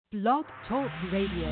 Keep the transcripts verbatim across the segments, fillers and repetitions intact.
Blog Talk Radio.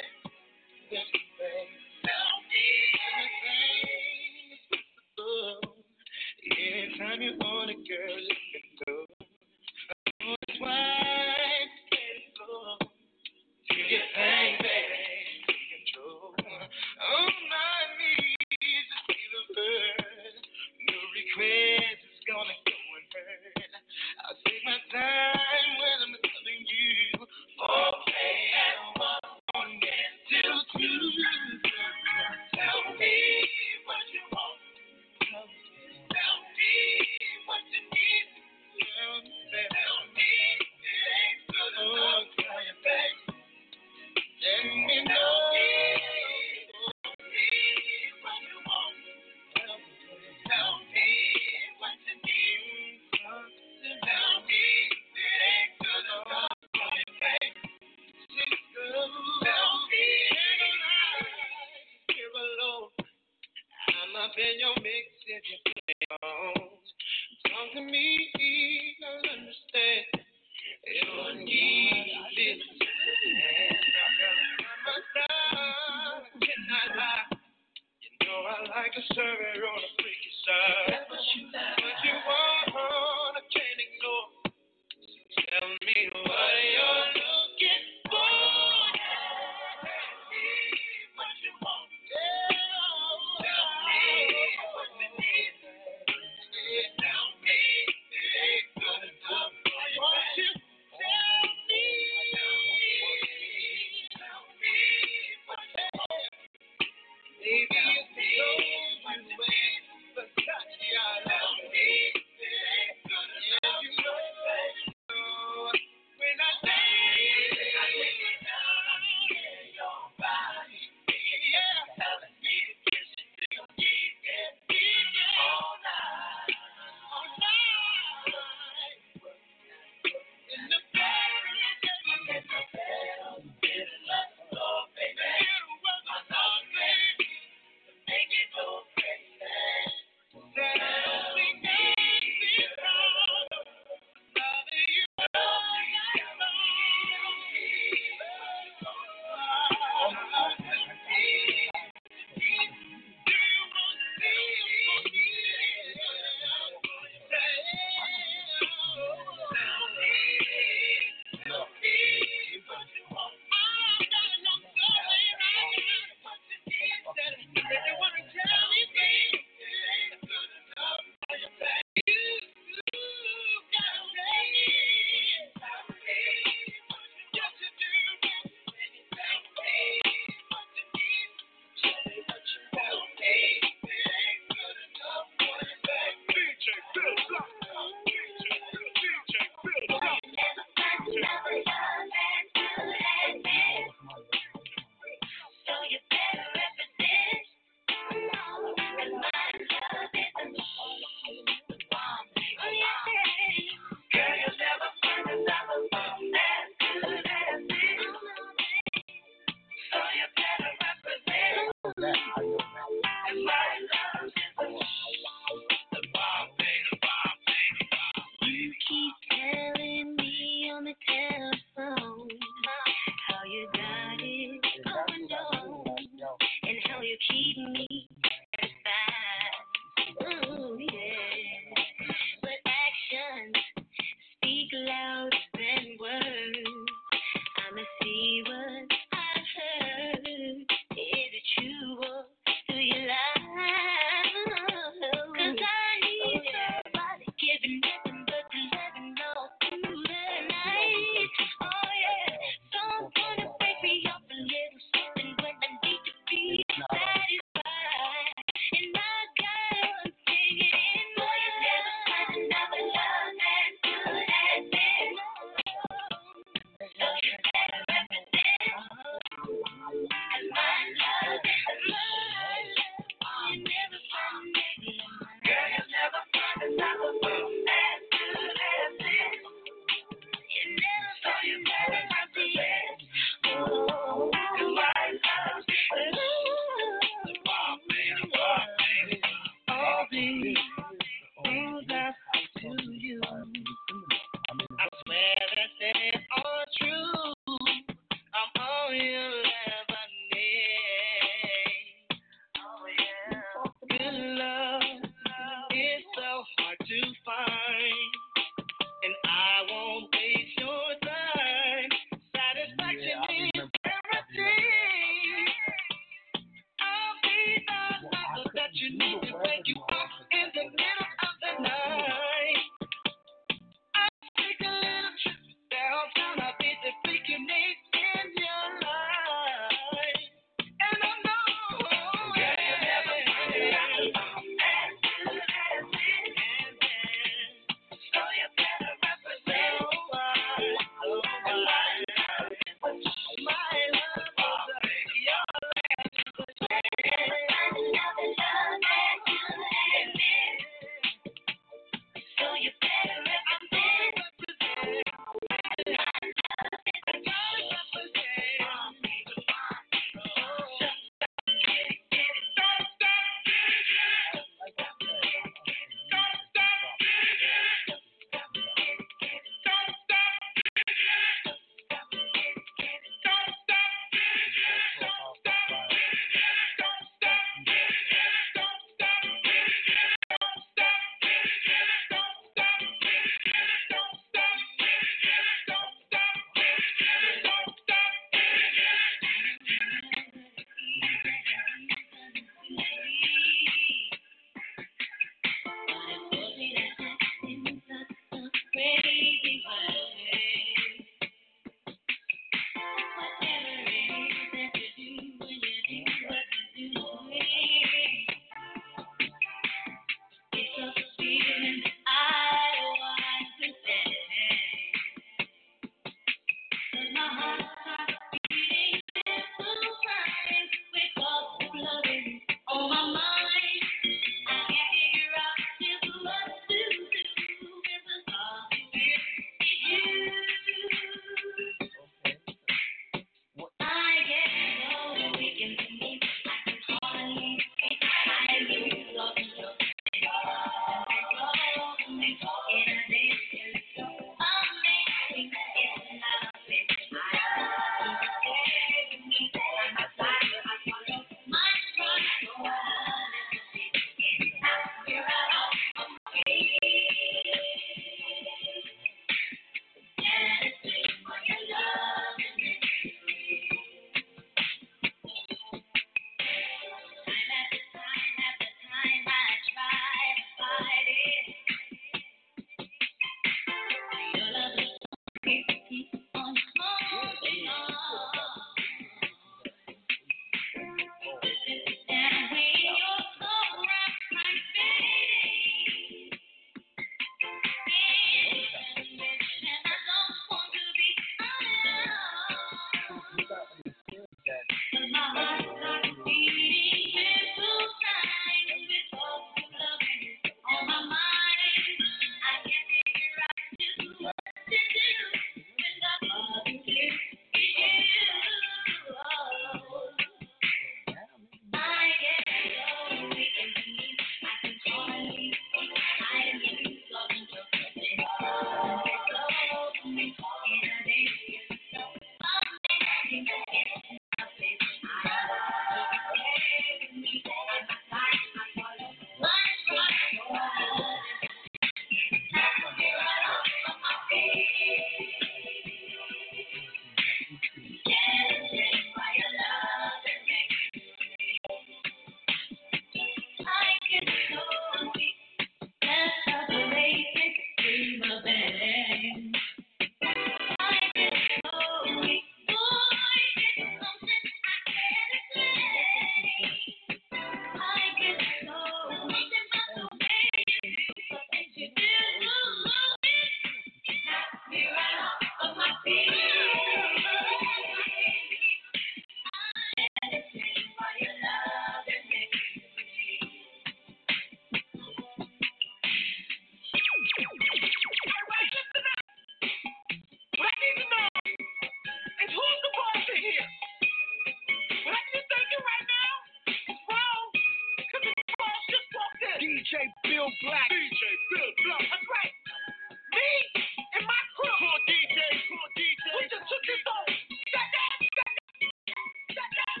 black. D J, Bill Duck. That's right. Me and my crew. Come on, D J. Come on, D J. We just took this on. Shut down. Shut down. Shut down.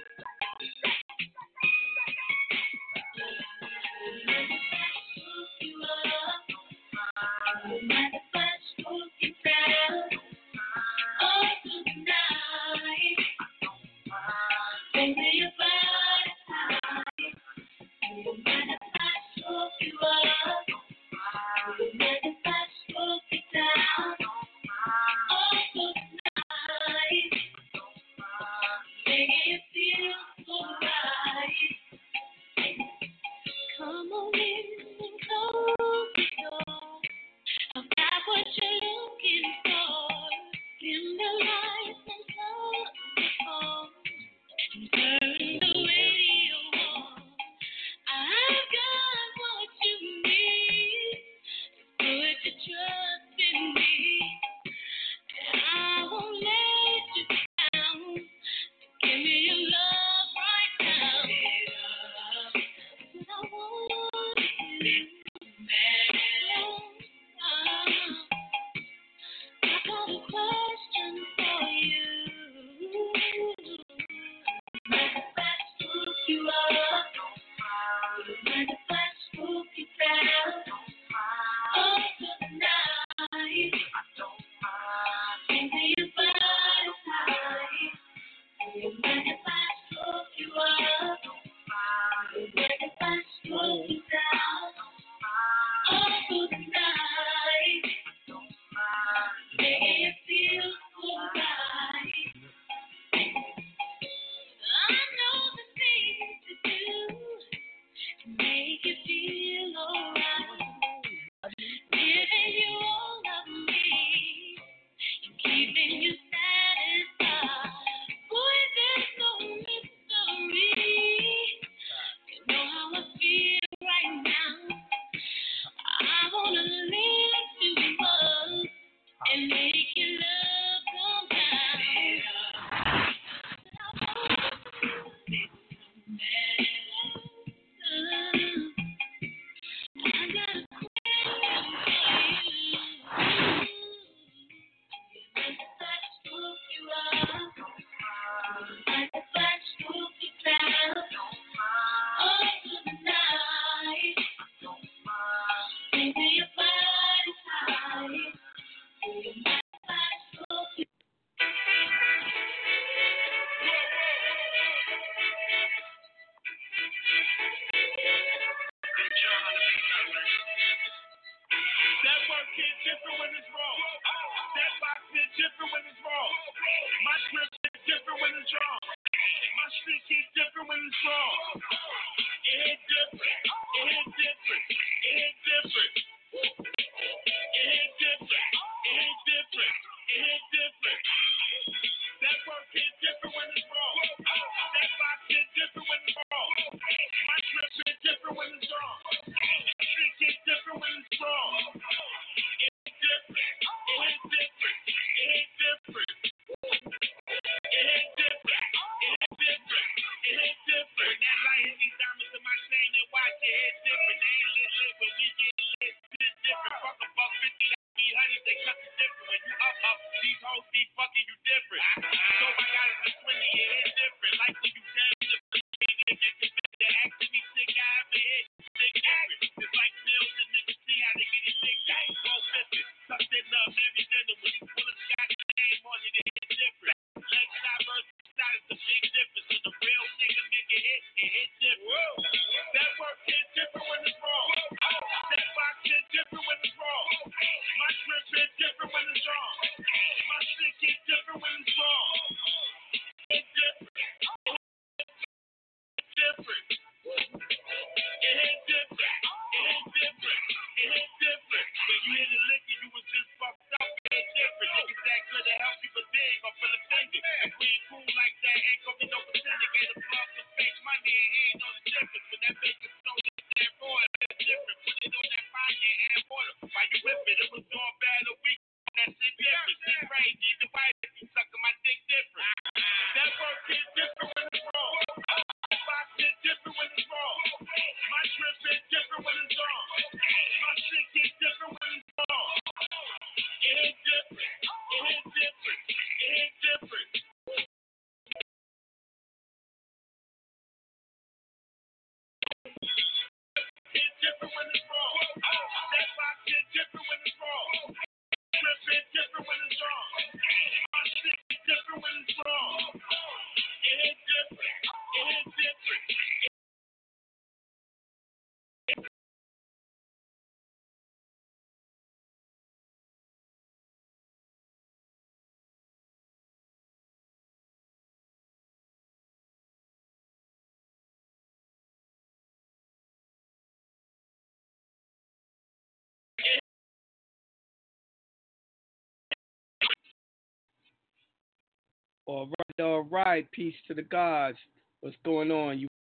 All right, all right. Peace to the gods. What's going on? You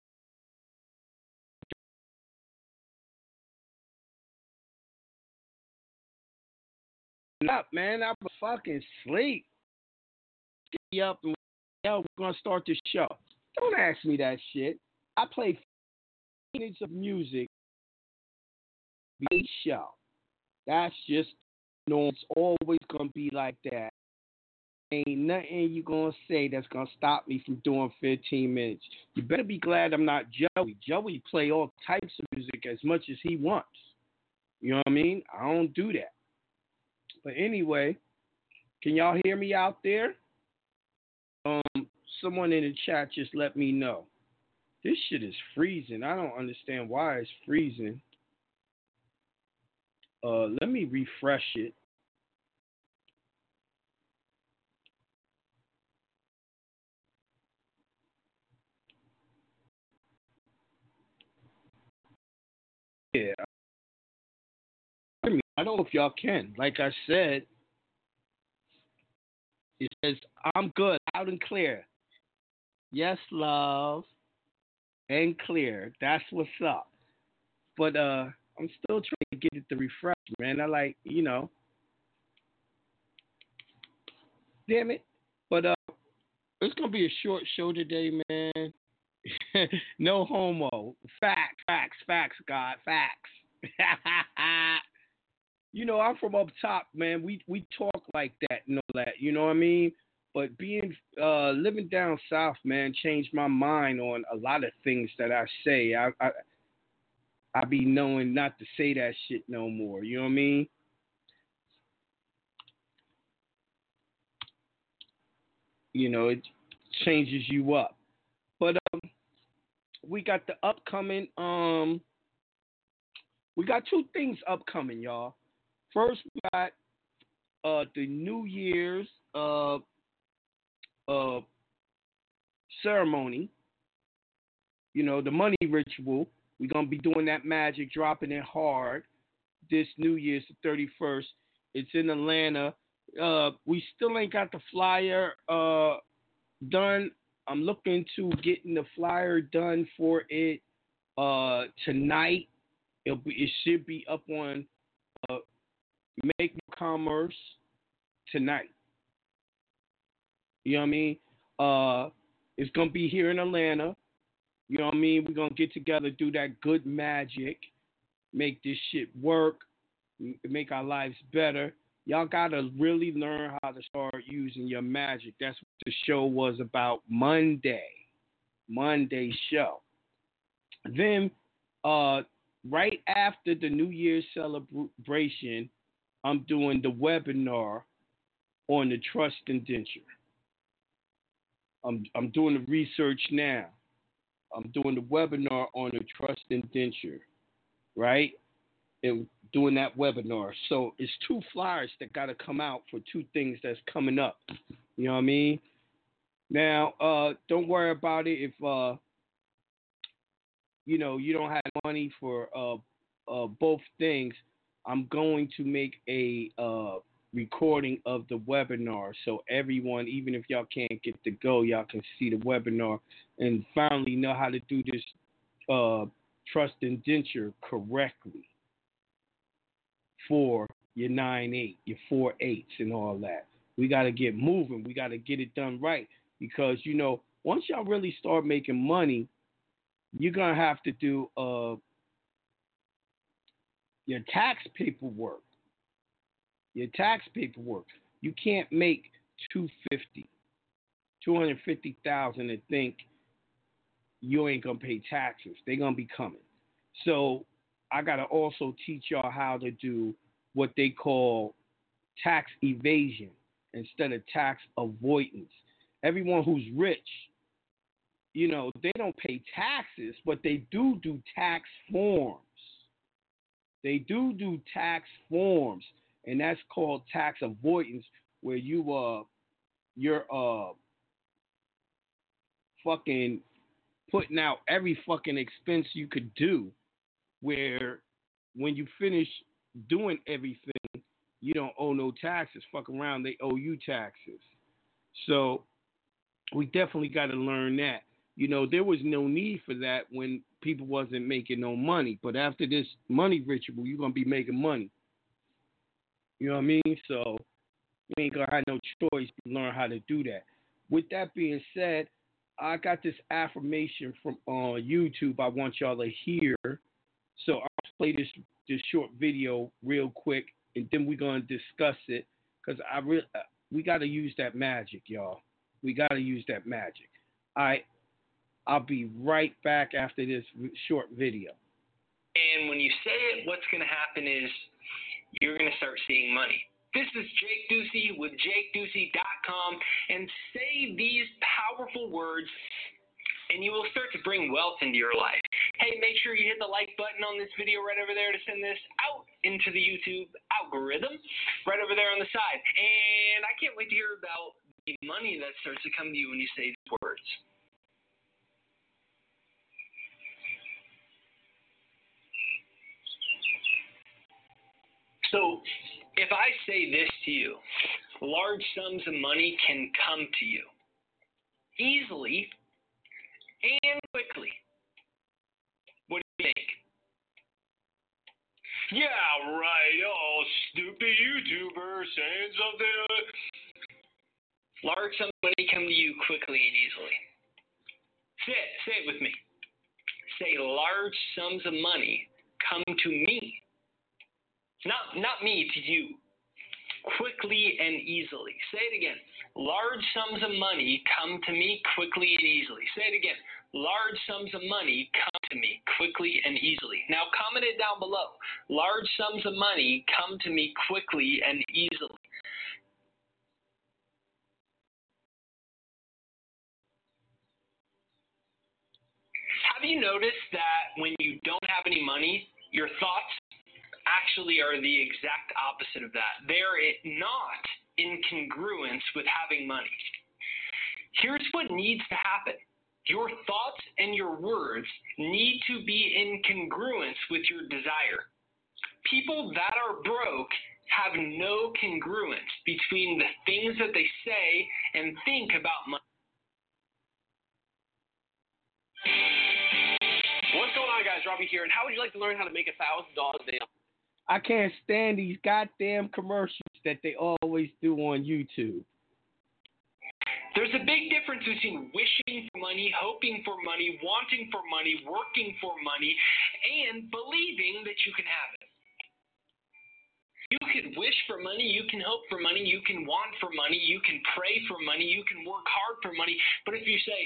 up, man? I was fucking sleep. Get me up and yo, we're gonna start the show. Don't ask me that shit. I play minutes of music each show. That's just you know, it's always gonna be like that. Ain't nothing you gonna say that's gonna stop me from doing fifteen minutes. You better be glad I'm not Joey. Joey play all types of music as much as he wants. You know what I mean? I don't do that. But anyway, can y'all hear me out there? Um, someone in the chat just let me know. This shit is freezing. I don't understand why it's freezing. Uh, let me refresh it. Yeah, I don't know if y'all can. Like I said, it says I'm good, loud and clear. Yes, love, and clear. That's what's up. But uh, I'm still trying to get it to refresh, man. I like, you know, damn it. But uh, it's gonna be a short show today, man. No homo. Facts, facts, facts, God, facts. You know, I'm from up top, man. We we talk like that and all that. You know what I mean? But being uh, living down south, man, changed my mind on a lot of things that I say. I I, I be knowing not to say that shit no more. You know what I mean? You know, it changes you up. But um, we got the upcoming um, we got two things upcoming, y'all. First, we got uh the New Year's uh uh ceremony. You know, the money ritual. We're gonna be doing that magic, dropping it hard this New Year's the thirty-first. It's in Atlanta. Uh, we still ain't got the flyer uh done. I'm looking to getting the flyer done for it uh tonight. It'll be, it should be up on uh, Make Commerce tonight. You know what I mean? Uh, it's gonna be here in Atlanta. You know what I mean? We're gonna get together, do that good magic, make this shit work, make our lives better. Y'all gotta really learn how to start using your magic. That's what the show was about Monday. Monday show. Then, uh, right after the New Year's celebration, I'm doing the webinar on the trust indenture. I'm I'm doing the research now. I'm doing the webinar on the trust indenture, right? And doing that webinar. So it's two flyers that got to come out for two things that's coming up. You know what I mean? Now, uh, don't worry about it if uh, you know you don't have money for uh, uh, both things. I'm going to make a uh, recording of the webinar so everyone, even if y'all can't get to go, y'all can see the webinar and finally know how to do this uh, trust indenture correctly for your nine eight, your four eights, and all that. We got to get moving. We got to get it done right because you know once y'all really start making money, you're gonna have to do uh, your tax paperwork. Your tax paperwork. You can't make two fifty, two hundred fifty thousand and think you ain't gonna pay taxes. They're gonna be coming. So I gotta also teach y'all how to do what they call tax evasion instead of tax avoidance. everyone who's rich, you know, they don't pay taxes, but they do do tax forms. They do do tax forms, and that's called tax avoidance, where you uh you're uh fucking putting out every fucking expense you could do, where when you finish doing everything, you don't owe no taxes. Fuck around, they owe you taxes. So we definitely got to learn that. You know, there was no need for that when people wasn't making no money. But after this money ritual, you're going to be making money. You know what I mean? So you ain't going to have no choice to learn how to do that. With that being said, I got this affirmation from uh, YouTube I want y'all to hear. So I'll play this this short video real quick, and then we're going to discuss it, because I re- we got to use that magic, y'all. We got to use that magic. All right. I'll be right back after this short video. And when you say it, what's going to happen is you're going to start seeing money. This is Jake Ducey with Jake Ducey dot com, and say these powerful words, and you will start to bring wealth into your life. Hey, make sure you hit the like button on this video right over there to send this out into the YouTube algorithm right over there on the side. And I can't wait to hear about the money that starts to come to you when you say these words. So, if I say this to you, large sums of money can come to you easily and quickly. What do you think? Yeah, right. Oh, stupid YouTuber saying something. Large sums of money come to you quickly and easily. Say it. Say it with me. Say large sums of money come to me. Not, not me, to you. Quickly and easily. Say it again. Large sums of money come to me quickly and easily. Say it again. Large sums of money come to me quickly and easily. Now comment it down below. Large sums of money come to me quickly and easily. Have you noticed that when you don't have any money, your thoughts actually are the exact opposite of that? They're not in congruence with having money. Here's what needs to happen. Your thoughts and your words need to be in congruence with your desire. People that are broke have no congruence between the things that they say and think about money. What's going on, guys? Robbie here, and how would you like to learn how to make a thousand dollars a day? I can't stand these goddamn commercials that they always do on YouTube. There's a big difference between wishing for money, hoping for money, wanting for money, working for money, and believing that you can have it. You can wish for money, you can hope for money, you can want for money, you can pray for money, you can work hard for money, but if you say,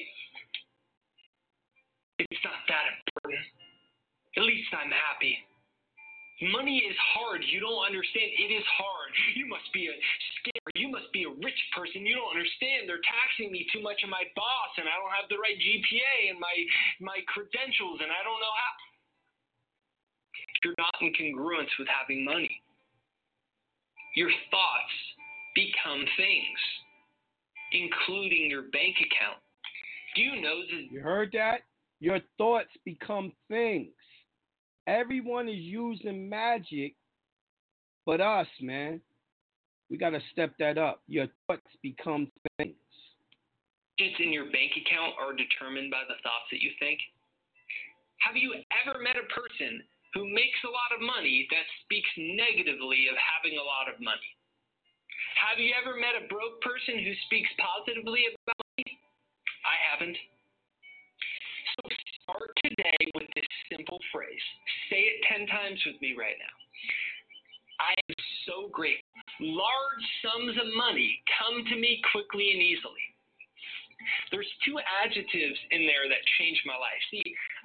it's not that important, at least I'm happy. Money is hard. You don't understand. It is hard. You must be a scammer. You must be a rich person. You don't understand. They're taxing me too much of my boss, and I don't have the right G P A and my my credentials, and I don't know how. You're not in congruence with having money. Your thoughts become things, including your bank account. Do you know that? You heard that? Your thoughts become things. Everyone is using magic but us, man. We got to step that up. Your thoughts become things. Just in your bank account are determined by the thoughts that you think? Have you ever met a person who makes a lot of money that speaks negatively of having a lot of money? Have you ever met a broke person who speaks positively about money? I haven't. So start today with this simple phrase. Say it ten times with me right now. I am so grateful. Large sums of money come to me quickly and easily. There's two adjectives in there that changed my life. See,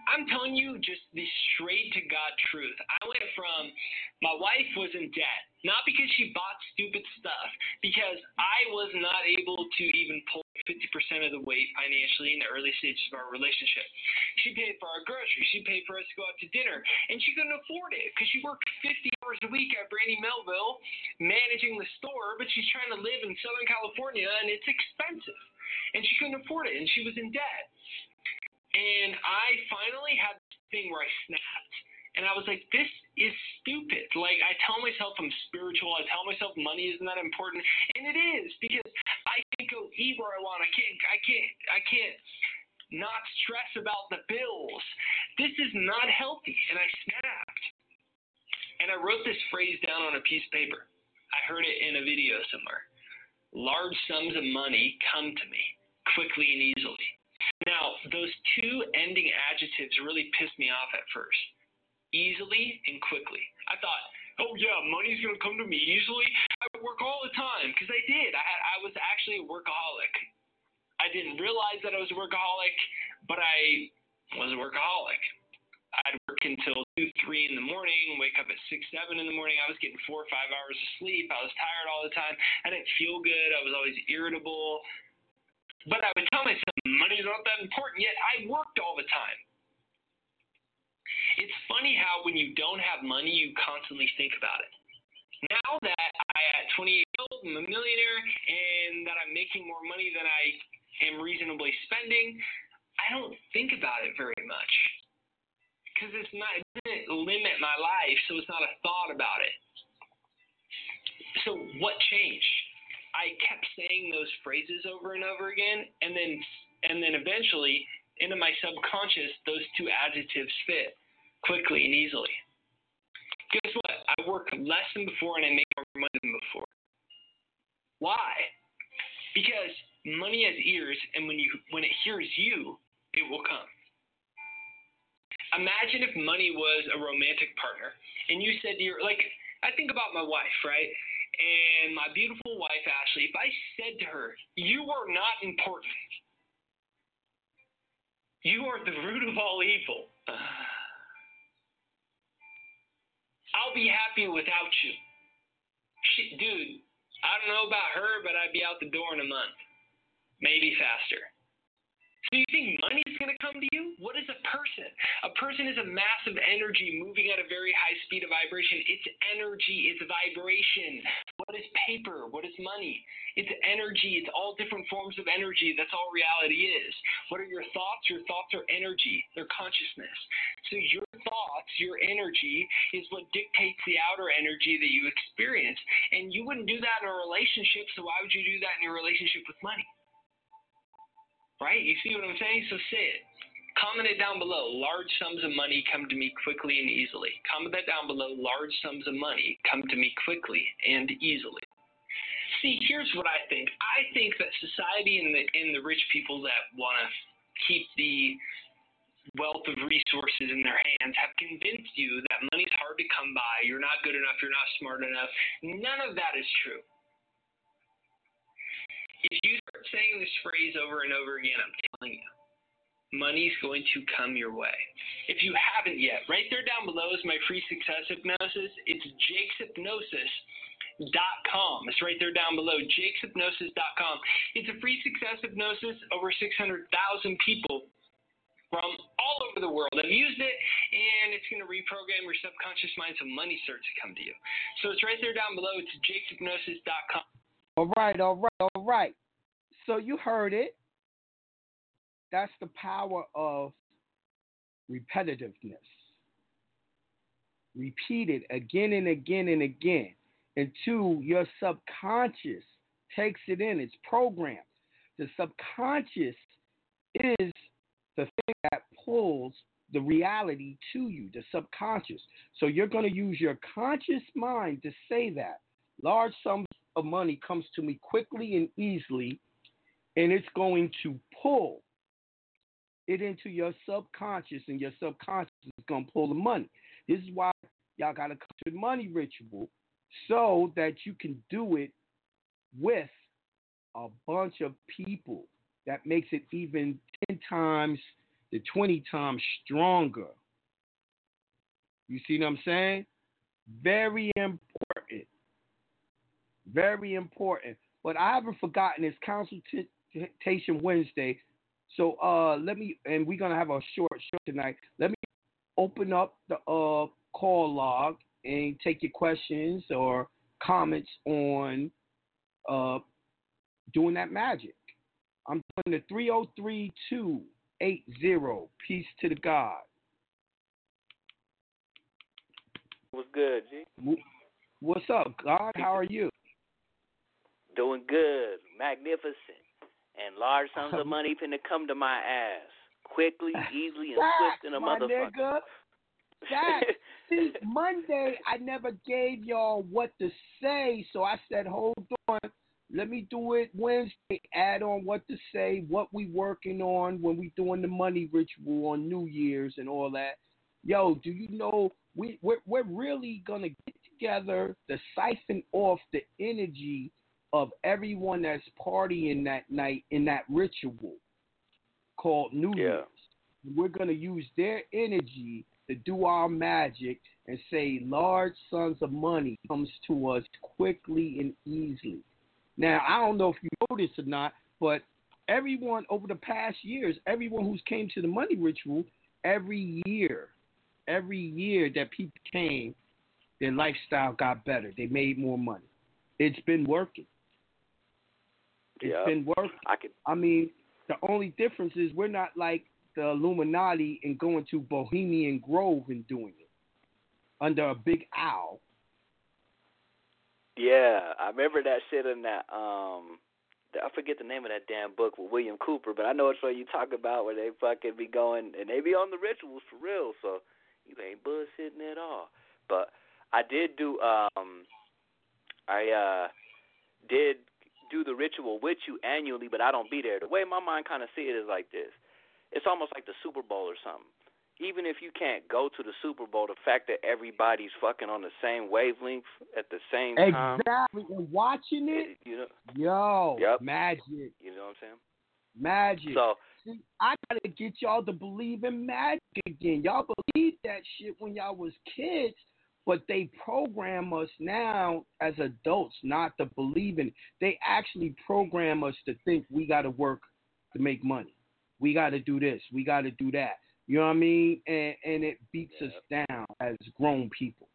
I'm telling you just the straight to God truth. I went from my wife was in debt, not because she bought stupid stuff, because I was not able to even pull fifty percent of the weight financially in the early stages of our relationship. She paid for our groceries. She paid for us to go out to dinner, and she couldn't afford it because she worked fifty hours a week at Brandy Melville managing the store, but she's trying to live in Southern California, and it's expensive, and she couldn't afford it, and she was in debt. And I finally had this thing where I snapped. And I was like, this is stupid. Like, I tell myself I'm spiritual. I tell myself money isn't that important. And it is, because I can go eat where I want. I can't, I can't, I can't not stress about the bills. This is not healthy. And I snapped. And I wrote this phrase down on a piece of paper. I heard it in a video somewhere. Large sums of money come to me quickly and easily. Now, those two ending adjectives really pissed me off at first. Easily and quickly. I thought, oh yeah, money's going to come to me easily. I work all the time, because I did. I, had, I was actually a workaholic. I didn't realize that I was a workaholic, but I was a workaholic. I'd work until two, three in the morning, wake up at six, seven in the morning. I was getting four or five hours of sleep. I was tired all the time. I didn't feel good. I was always irritable. But I would tell myself, money's not that important, yet I worked all the time. It's funny how when you don't have money, you constantly think about it. Now that I, at twenty-eight years old, I'm a millionaire, and that I'm making more money than I am reasonably spending, I don't think about it very much. Because it's not, it doesn't limit my life, so it's not a thought about it. So what changed? I kept saying those phrases over and over again, and then and then eventually, into my subconscious, those two adjectives fit quickly and easily. Guess what? I work less than before, and I make more money than before. Why? Because money has ears, and when you when it hears you, it will come. Imagine if money was a romantic partner, and you said to your, like, I think about my wife, right? And my beautiful wife, Ashley, if I said to her, you are not important. You are the root of all evil. I'll be happy without you. She, dude, I don't know about her, but I'd be out the door in a month. Maybe faster. So you think money is going to come to you? What is a person? A person is a massive energy moving at a very high speed of vibration. It's energy. It's vibration. What is paper? What is money? It's energy. It's all different forms of energy. That's all reality is. What are your thoughts? Your thoughts are energy. They're consciousness. So your thoughts, your energy, is what dictates the outer energy that you experience. And you wouldn't do that in a relationship, so why would you do that in your relationship with money? Right? You see what I'm saying? So say it. Comment it down below. Large sums of money come to me quickly and easily. Comment that down below. Large sums of money come to me quickly and easily. See, here's what I think. I think that society and the, and the rich people that want to keep the wealth of resources in their hands have convinced you that money's hard to come by. You're not good enough. You're not smart enough. None of that is true. If you start saying this phrase over and over again, I'm telling you, money's going to come your way. If you haven't yet, right there down below is my free success hypnosis. It's jakes hypnosis dot com. It's right there down below, jakes hypnosis dot com. It's a free success hypnosis. Over six hundred thousand people from all over the world have used it, and it's going to reprogram your subconscious mind so money starts to come to you. So it's right there down below. It's jakes hypnosis dot com. All right, all right, all right. So you heard it. That's the power of repetitiveness. Repeat it again and again and again until your subconscious takes it in. It's programmed. The subconscious is the thing that pulls the reality to you, the subconscious. So you're going to use your conscious mind to say that. Large sums of money comes to me quickly and easily, and it's going to pull it into your subconscious, and your subconscious is going to pull the money. This is why y'all got to come to the money ritual so that you can do it with a bunch of people. That makes it even ten times the twenty times stronger. You see what I'm saying? Very important. Very important. But I haven't forgotten it's Consultation Wednesday. So uh, let me, and we're going to have a short show tonight. Let me open up the uh, call log and take your questions or comments on uh, doing that magic. I'm doing the three oh three, two eight zero. Peace to the God. What's good, G? What's up, God? How are you? Doing good. Magnificent. And large sums of money finna come to my ass. Quickly, easily, and swift in a my motherfucker. Nigga. That, see, Monday, I never gave y'all what to say, so I said, hold on. Let me do it Wednesday, add on what to say, what we working on when we doing the money ritual on New Year's and all that. Yo, do you know, we, we're, we're really going to get together to siphon off the energy of everyone that's partying that night in that ritual called New yeah. Year's. We're going to use their energy to do our magic and say large sums of money comes to us quickly and easily. Now, I don't know if you know this or not, but everyone over the past years, everyone who's came to the money ritual, every year, every year that people came, their lifestyle got better. They made more money. It's been working. It's yep. been working. I, could... I mean, the only difference is we're not like the Illuminati and going to Bohemian Grove and doing it under a big owl. Yeah, I remember that shit in that, um, I forget the name of that damn book with William Cooper, but I know it's what you talk about where they fucking be going, and they be on the rituals for real, so you ain't bullshitting at all. But I did do, um, I uh, did do the ritual with you annually, but I don't be there. The way my mind kind of see it is like this. It's almost like the Super Bowl or something. Even if you can't go to the Super Bowl, the fact that everybody's fucking on the same wavelength at the same time. Exactly. And watching it, you know, yo, yep. magic. You know what I'm saying? Magic. So, see, I got to get y'all to believe in magic again. Y'all believed that shit when y'all was kids, but they program us now as adults not to believe in it. They actually program us to think we got to work to make money. We got to do this. We got to do that. You know what I mean? And and it beats yep. us down as grown people.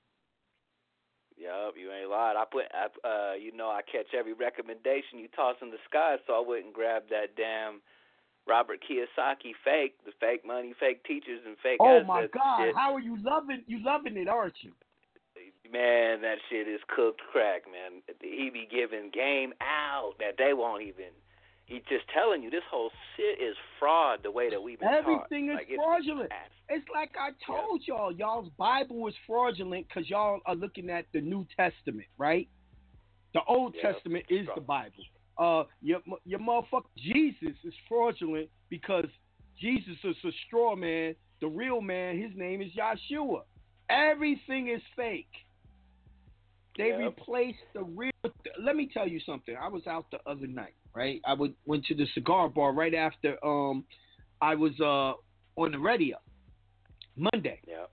Yep, you ain't lied. I put, I, uh, you know, I catch every recommendation you toss in the sky, so I wouldn't grab that damn Robert Kiyosaki fake, the fake money, fake teachers, and fake. Oh my God! Shit. How are you loving? You loving it, aren't you? Man, that shit is cooked crack, man. He be giving game out that they won't even. He's just telling you this whole shit is fraud the way that we've been Everything taught. is like, fraudulent. It's, it's like I told yeah. y'all, y'all's Bible is fraudulent because y'all are looking at the New Testament, right? The Old yeah. Testament is the Bible. Uh, your your motherfucker Jesus is fraudulent because Jesus is a straw man. The real man, his name is Yahshua. Everything is fake. They yep. replaced the real. Let me tell you something. I was out the other night, right? I would, went to the cigar bar right after um I was uh on the radio Monday. Yeah.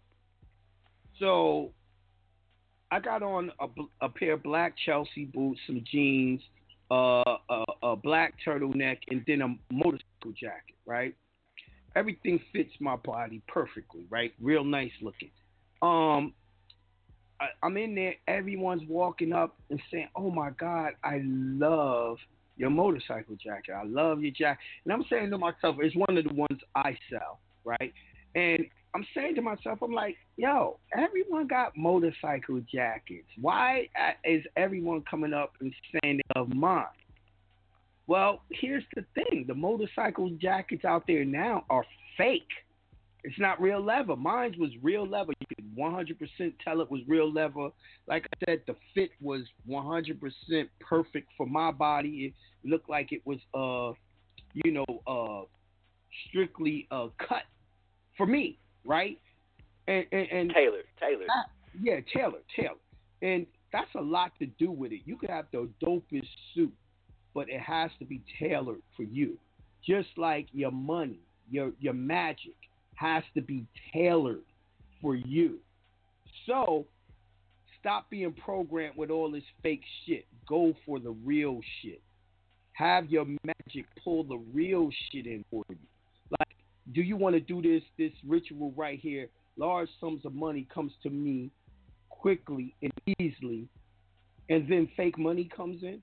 So I got on a, a pair of black Chelsea boots, some jeans, uh, a, a black turtleneck, and then a motorcycle jacket. Right? Everything fits my body perfectly. Right? Real nice looking. Um. I'm in there, everyone's walking up and saying, oh, my God, I love your motorcycle jacket. I love your jacket. And I'm saying to myself, it's one of the ones I sell, right? And I'm saying to myself, I'm like, yo, everyone got motorcycle jackets. Why is everyone coming up and saying they love mine? Well, here's the thing. The motorcycle jackets out there now are fake. It's not real leather. Mine was real leather. You could one hundred percent tell it was real leather. Like I said, the fit was one hundred percent perfect for my body. It looked like it was, uh, you know, uh, strictly uh, cut for me, right? And, and, and tailored, tailored. That, yeah, tailored, tailored. And that's a lot to do with it. You could have the dopest suit, but it has to be tailored for you. Just like your money. your your magic has to be tailored for you. So stop being programmed with all this fake shit. Go for the real shit. Have your magic pull the real shit in for you. Like, do you want to do this this ritual right here? Large sums of money comes to me quickly and easily, and then fake money comes in.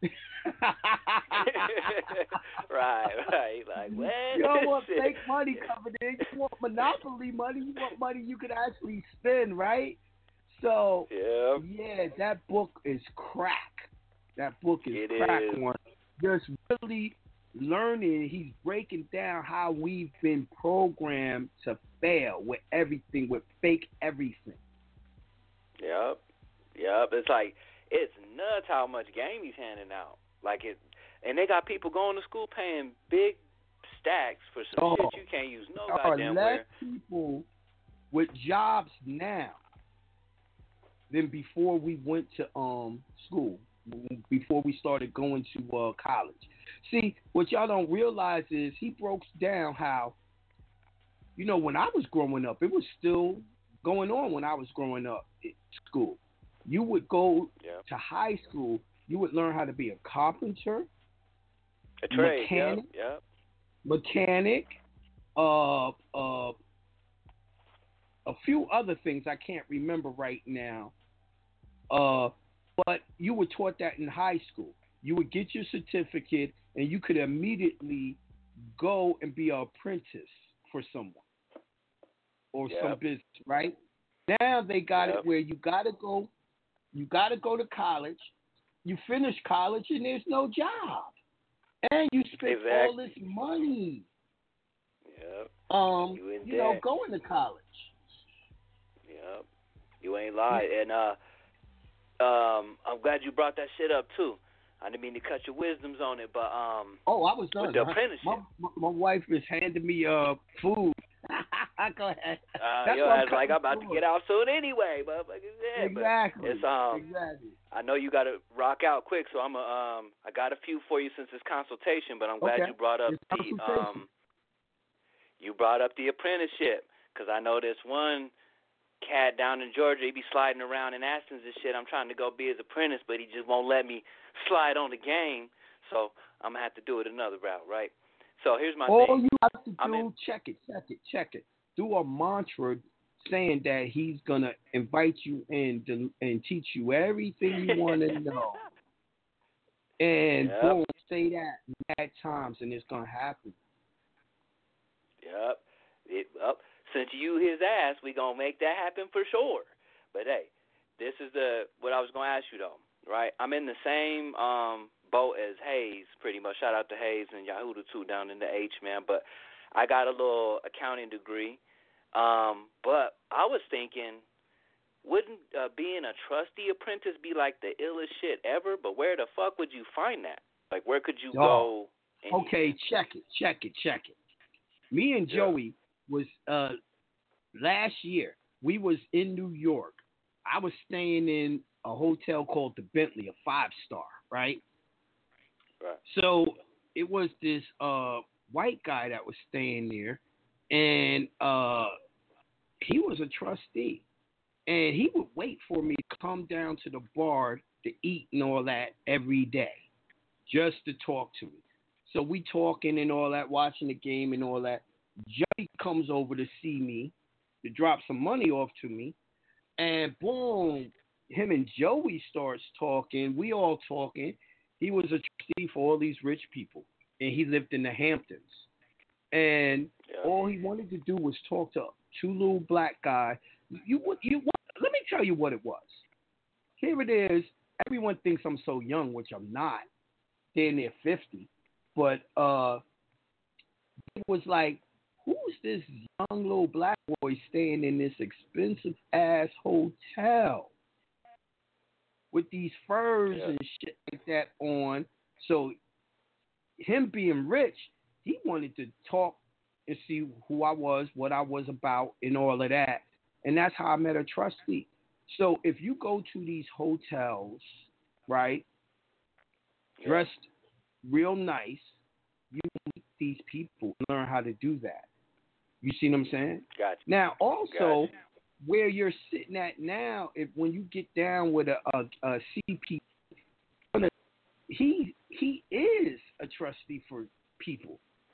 right, right. Like, what? You don't want fake money coming in. You want monopoly money. You want money you can actually spend, right? So, yeah, yeah, that book is crack. That book is it crack is. one. Just really learning. He's breaking down how we've been programmed to fail with everything, with fake everything. Yep, yep. It's like, it's nuts how much game he's handing out. Like it, and they got people going to school paying big stacks for some oh, shit you can't use no there are goddamn less where. people with jobs now than before we went to um school, before we started going to uh, college. See, what y'all don't realize is he broke down how, you know, when I was growing up, it was still going on when I was growing up at school. You would go yep. to high school, you would learn how to be a carpenter, a trade, mechanic, yep, yep. mechanic, uh, uh, a few other things I can't remember right now. Uh, but you were taught that in high school. You would get your certificate, and you could immediately go and be an apprentice for someone or yep. some business, right? Now they got yep. it where you got to go. You got to go to college. You finish college and there's no job, and you spend exactly. all this money. Yep. Um, you, you know, going to college. Yep. You ain't lied, and uh, um, I'm glad you brought that shit up too. I didn't mean to cut your wisdoms on it, but um. Oh, I was done. With the apprenticeship. My, my, my wife is handing me uh food. Go ahead. Uh, yo, I was like, I'm about to get out soon anyway, motherfuckers. Yeah, exactly. But it's um. Exactly. I know you got to rock out quick, so I'm a, um. I got a few for you since it's consultation, but I'm glad okay. you brought up it's the um. You brought up the apprenticeship because I know this one cat down in Georgia. He be sliding around in Athens and shit. I'm trying to go be his apprentice, but he just won't let me slide on the game. So I'm gonna have to do it another route, right? So here's my All thing. All you have to I'm do, in, check it, check it, check it. Do a mantra saying that he's gonna invite you in to, and teach you everything you want to know. And yep. boom, say that mad times, and it's gonna happen. Yep. It, up. Since you his ass, we gonna make that happen for sure. But hey, this is the what I was gonna ask you though, right? I'm in the same um boat as Hayes, pretty much. Shout out to Hayes and Yahuda too down in the H, man. But I got a little accounting degree. Um, but I was thinking, wouldn't uh, being a trustee apprentice be like the illest shit ever? But where the fuck would you find that? Like, where could you oh, go? And okay, check it, check it, check it. Me and yeah. Joey was uh last year. We was in New York. I was staying in a hotel called the Bentley, a five star, right? Right. So it was this uh white guy that was staying there, and uh he was a trustee, and he would wait for me to come down to the bar to eat and all that every day, just to talk to me. So we talking and all that, watching the game and all that. Joey comes over to see me, to drop some money off to me, and boom, him and Joey starts talking. We all talking. He was a trustee for all these rich people, and he lived in the Hamptons. And yeah. all he wanted to do was talk to two little black guys. You, you, let me tell you what it was. Here it is. Everyone thinks I'm so young, which I'm not. They're near fifty. But uh, it was like, who's this young little black boy staying in this expensive-ass hotel with these furs yeah. and shit like that on? So him being rich, he wanted to talk and see who I was, what I was about, and all of that. And that's how I met a trustee. So if you go to these hotels, right, yeah. dressed real nice, you meet these people and learn how to do that. You see what I'm saying? Gotcha. Now, also, Gotcha. where you're sitting at now, if when you get down with a, a, a C P, he he is a trustee for people.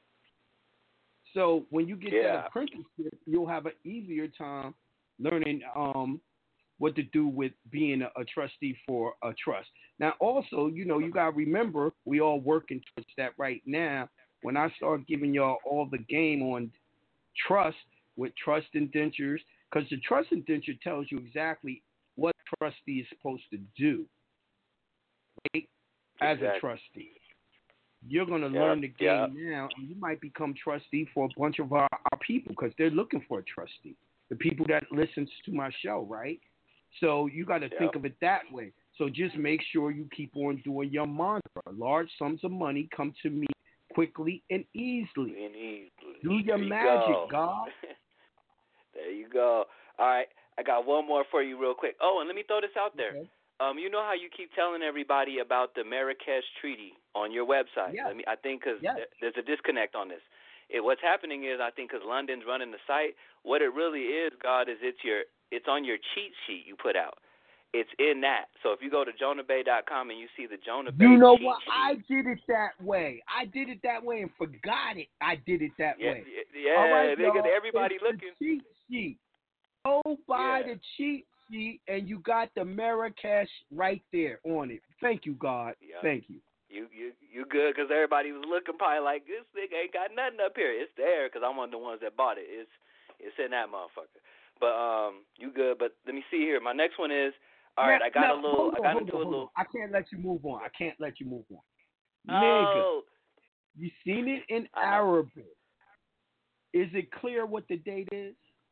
So when you get Yeah. that apprenticeship, you'll have an easier time learning um, what to do with being a, a trustee for a trust. Now, also, you know, you got to remember, we all working towards that right now. When I start giving y'all all the game on trust with trust indentures, because the trust indenture tells you exactly what trustee is supposed to do, right? As Exactly. a trustee. You're going to Yep, learn the game yep. now, and you might become trustee for a bunch of our, our people because they're looking for a trustee, the people that listens to my show, right? So you got to Yep. think of it that way. So just make sure you keep on doing your mantra. Large sums of money come to me quickly and easily. And easily. Do your There you magic, go. God. There you go. All right, I got one more for you real quick. Oh, and let me throw this out there. Okay. Um, you know how you keep telling everybody about the Marrakesh Treaty on your website? Yes. Let me, I think because Yes. there's a disconnect on this. It, what's happening is I think because London's running the site, what it really is, God, is it's your it's on your cheat sheet you put out. It's in that. So if you go to jonah bay dot com and you see the Jonah Bay You know cheat what? sheet, I did it that way. I did it that way and forgot it. I did it that yeah, way. yeah, All right, nigga, y'all. everybody It's looking. the cheat sheet. Go buy Yeah. the cheat sheet, and you got the Marrakesh right there on it. Thank you, God. Yeah. Thank you. You you you good because everybody was looking probably like this nigga ain't got nothing up here. It's there because I'm one of the ones that bought it. It's it's in that motherfucker. But um, you good. But let me see here. My next one is all right. Now- I got now, a little. hold on, I got hold into on, a hold little. on. I can't let you move on. I can't let you move on. Oh, Nigga, you seen it in I know. Arabic. Is it clear what the date is?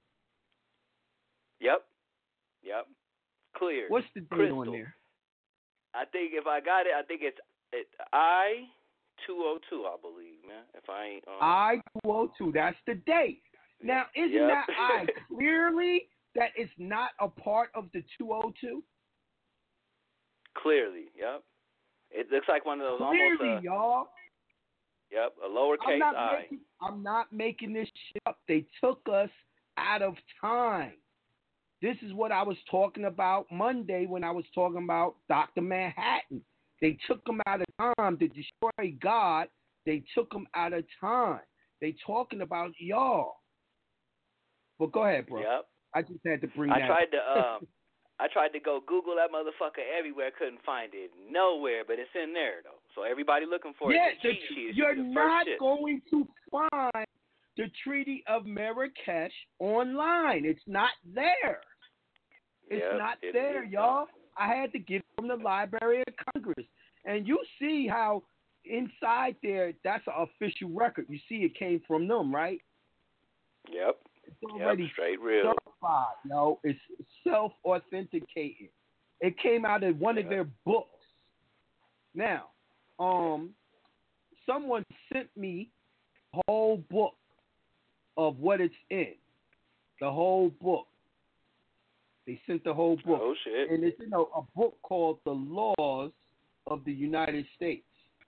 Yep. Yep. Clear. What's the date Crystal. on there? I think if I got it, I think it's it, I two oh two. I believe, man. If I ain't. Um, I two oh two. That's the date. Now, isn't Yep. that I clearly that it's not a part of the two oh two? Clearly. Yep. It looks like one of those Clearly, almost. Uh, y'all. yep. A I'm lowercase not I. making. I'm not making this shit up. They took us out of time. This is what I was talking about Monday when I was talking about Doctor Manhattan. They took him out of time to destroy God. They took him out of time. They talking about y'all. But go ahead, bro. Yep. I just had to bring I that tried up. to um I tried to go Google that motherfucker everywhere, couldn't find it nowhere, but it's in there though. So everybody looking for yeah, it. The the, cheat sheet. It should you're be the first not shit. going to find the Treaty of Marrakesh online. It's not there. It's Yep, not it there, is y'all. I had to get it from the Library of Congress. And you see how inside there, that's an official record. You see it came from them, right? Yep. It's already Yep, straight real. certified, yo. It's self-authenticated. It came out of one Yeah. of their books. Now, um, someone sent me a whole book of what it's in. The whole book. They sent the whole book. Oh shit. And it's, you know, a book called The Laws of the United States.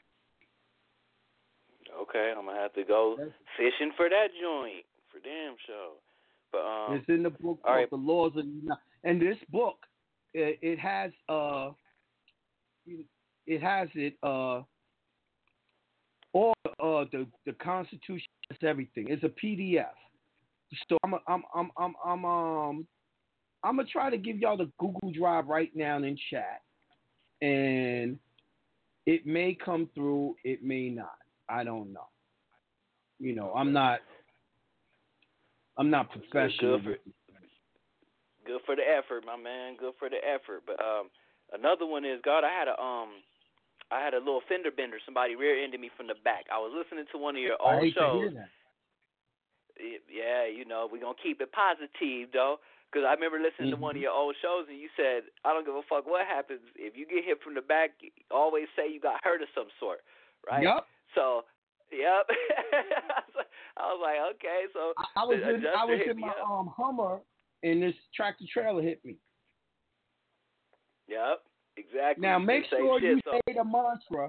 Okay, I'm gonna have to go That's- fishing for that joint. For damn sure. But um It's in the book all called right. The Laws of the United States. And this book, it, it has uh, it has it uh, all uh the the Constitution, has everything. It's a P D F. So I'm a, I'm I'm I'm I'm um I'm gonna try to give y'all the Google Drive right now in chat, and it may come through, it may not. I don't know. You know, I'm not. I'm not professional. Good, good for good for the effort, my man. Good for the effort. But um, another one is God. I had a um, I had a little fender bender. Somebody rear-ended me from the back. I was listening to one of your I old hate shows. to hear that. Yeah, you know, we're going to keep it positive, though. Because I remember listening Mm-hmm. to one of your old shows, and you said, I don't give a fuck what happens. If you get hit from the back, always say you got hurt of some sort, right? Yep. So, yep. I was like, okay, so I, I was the in I adjuster was hit in me my up. um Hummer, and this tractor trailer hit me. Yep, exactly. Now You make did the same sure shit, you so. say the mantra.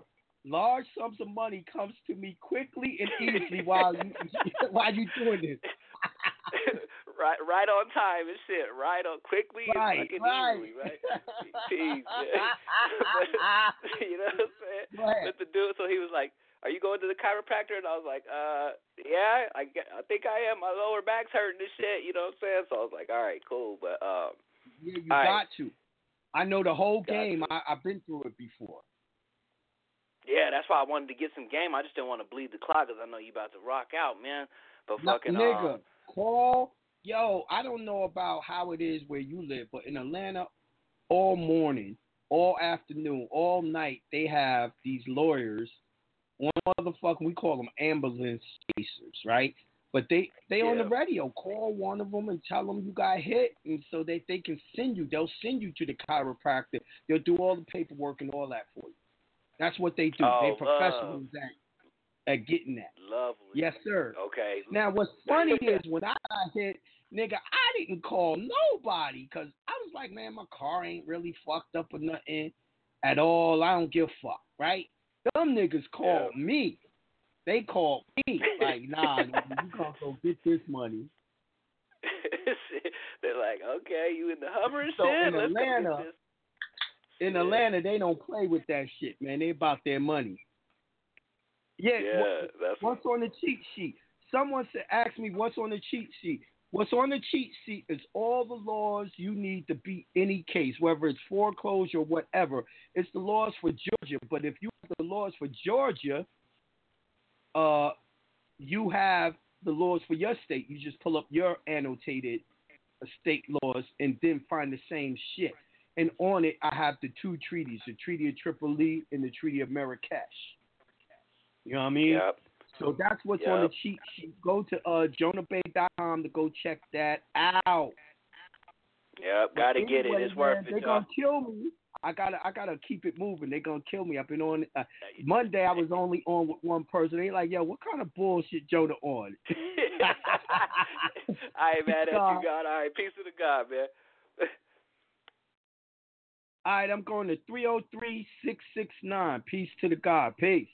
large sums of money comes to me quickly and easily while you while you doing this. right, right on time and shit. Right on quickly Right, and fucking right. easily, right? Peace. But, you know what I'm saying? But the dude, so he was like, "Are you going to the chiropractor?" And I was like, "Uh, yeah, I, I think I am. My lower back's hurting and shit." You know what I'm saying? So I was like, "All right, cool." But um, yeah, you all got right. to. I know the whole Got game. to. I, I've been through it before. Yeah, that's why I wanted to get some game. I just didn't want to bleed the clock because I know you about to rock out, man. But No, fucking nigga, um, call. Yo, I don't know about how it is where you live, but in Atlanta, all morning, all afternoon, all night, they have these lawyers. One motherfucker, we call them ambulance chasers, right? But they they yeah. on the radio. Call one of them and tell them you got hit, and so that they can send you. They'll send you to the chiropractor. They'll do all the paperwork and all that for you. That's what they do. Oh, They're professionals at, at getting that. Lovely. Yes, sir. Okay. Now, what's funny is when I got hit, nigga, I didn't call nobody because I was like, man, my car ain't really fucked up or nothing at all. I don't give a fuck, right? Them niggas called Yeah. me. They called me. Like, nah, nigga, you gonna go get this money. They're like, okay, you in the Hummer and So shit? in Let's go Atlanta, get this. in Yeah. Atlanta, they don't play with that shit, man. They about their money. Yeah, Yeah, what, that's what's on the cheat sheet? Someone said, ask me what's on the cheat sheet. What's on the cheat sheet is all the laws you need to beat any case, whether it's foreclosure or whatever. It's the laws for Georgia. But if you have the laws for Georgia, uh, you have the laws for your state. You just pull up your annotated state laws and then find the same shit. And on it, I have the two treaties, the Treaty of Tripoli and the Treaty of Marrakesh. You know what I mean? Yep. So that's what's Yep. on the cheat sheet. Go to uh, jonah bay dot com to go check that out. Yep, gotta But get anyway, it. It's man, worth They're it, gonna y'all. kill me. I gotta, I gotta keep it moving. They're gonna kill me. I've been on uh, Monday. I was only on with one person. They like, yo, what kind of bullshit Jonah on? I ain't mad at you, God. God. All right, peace to the God, man. All right, I'm going to three oh three, six six nine. Peace to the God. Peace.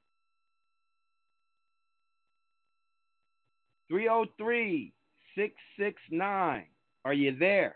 three oh three, six six nine. Are you there?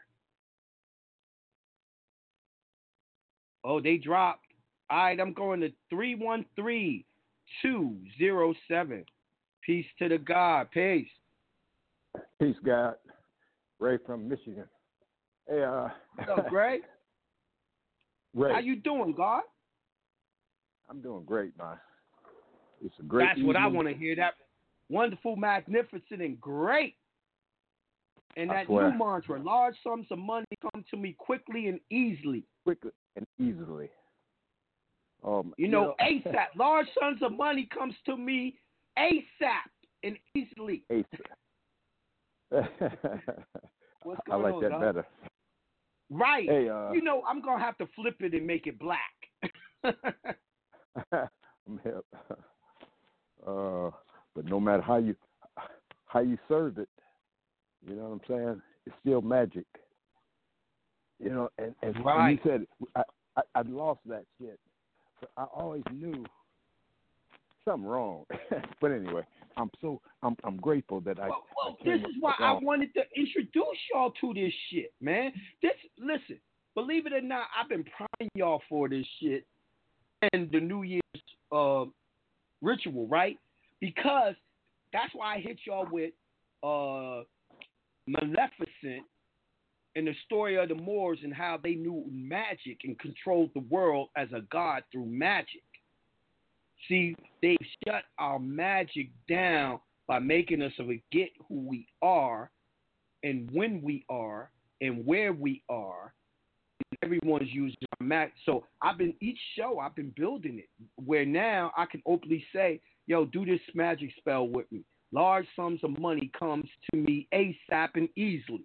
Oh, they dropped. All right, I'm going to three one three, two oh seven. Peace to the God. Peace. Peace, God. Ray from Michigan. Hey, uh, What's up, Greg? Ray. How you doing, God? I'm doing great, man. It's a great That's what I evening. want to hear. That wonderful, magnificent, and great. And I that swear. new mantra, large sums of money come to me quickly and easily. Quickly and easily. Um, You know, ASAP. Large sums of money comes to me ASAP and easily. ASAP. What's I going like on, that dog? better. Right. Hey, uh, You know, I'm going to have to flip it and make it black. I'm hip. Uh, but no matter how you how you serve it, you know what I'm saying? It's still magic. You know, and, and, Right. and you said I, I I lost that shit. But I always knew something wrong. But anyway, I'm so I'm I'm grateful that I. Well, well I came this is why I along. wanted to introduce y'all to this shit, man. This, listen, believe it or not, I've been priming y'all for this shit and the New Year's uh, ritual, right? Because that's why I hit y'all with uh, Maleficent and the story of the Moors and how they knew magic and controlled the world as a god through magic. See, they've shut our magic down by making us forget who we are and when we are and where we are. Everyone's using our magic. So I've been, each show, I've been building it where now I can openly say, yo, do this magic spell with me. Large sums of money comes to me ASAP and easily.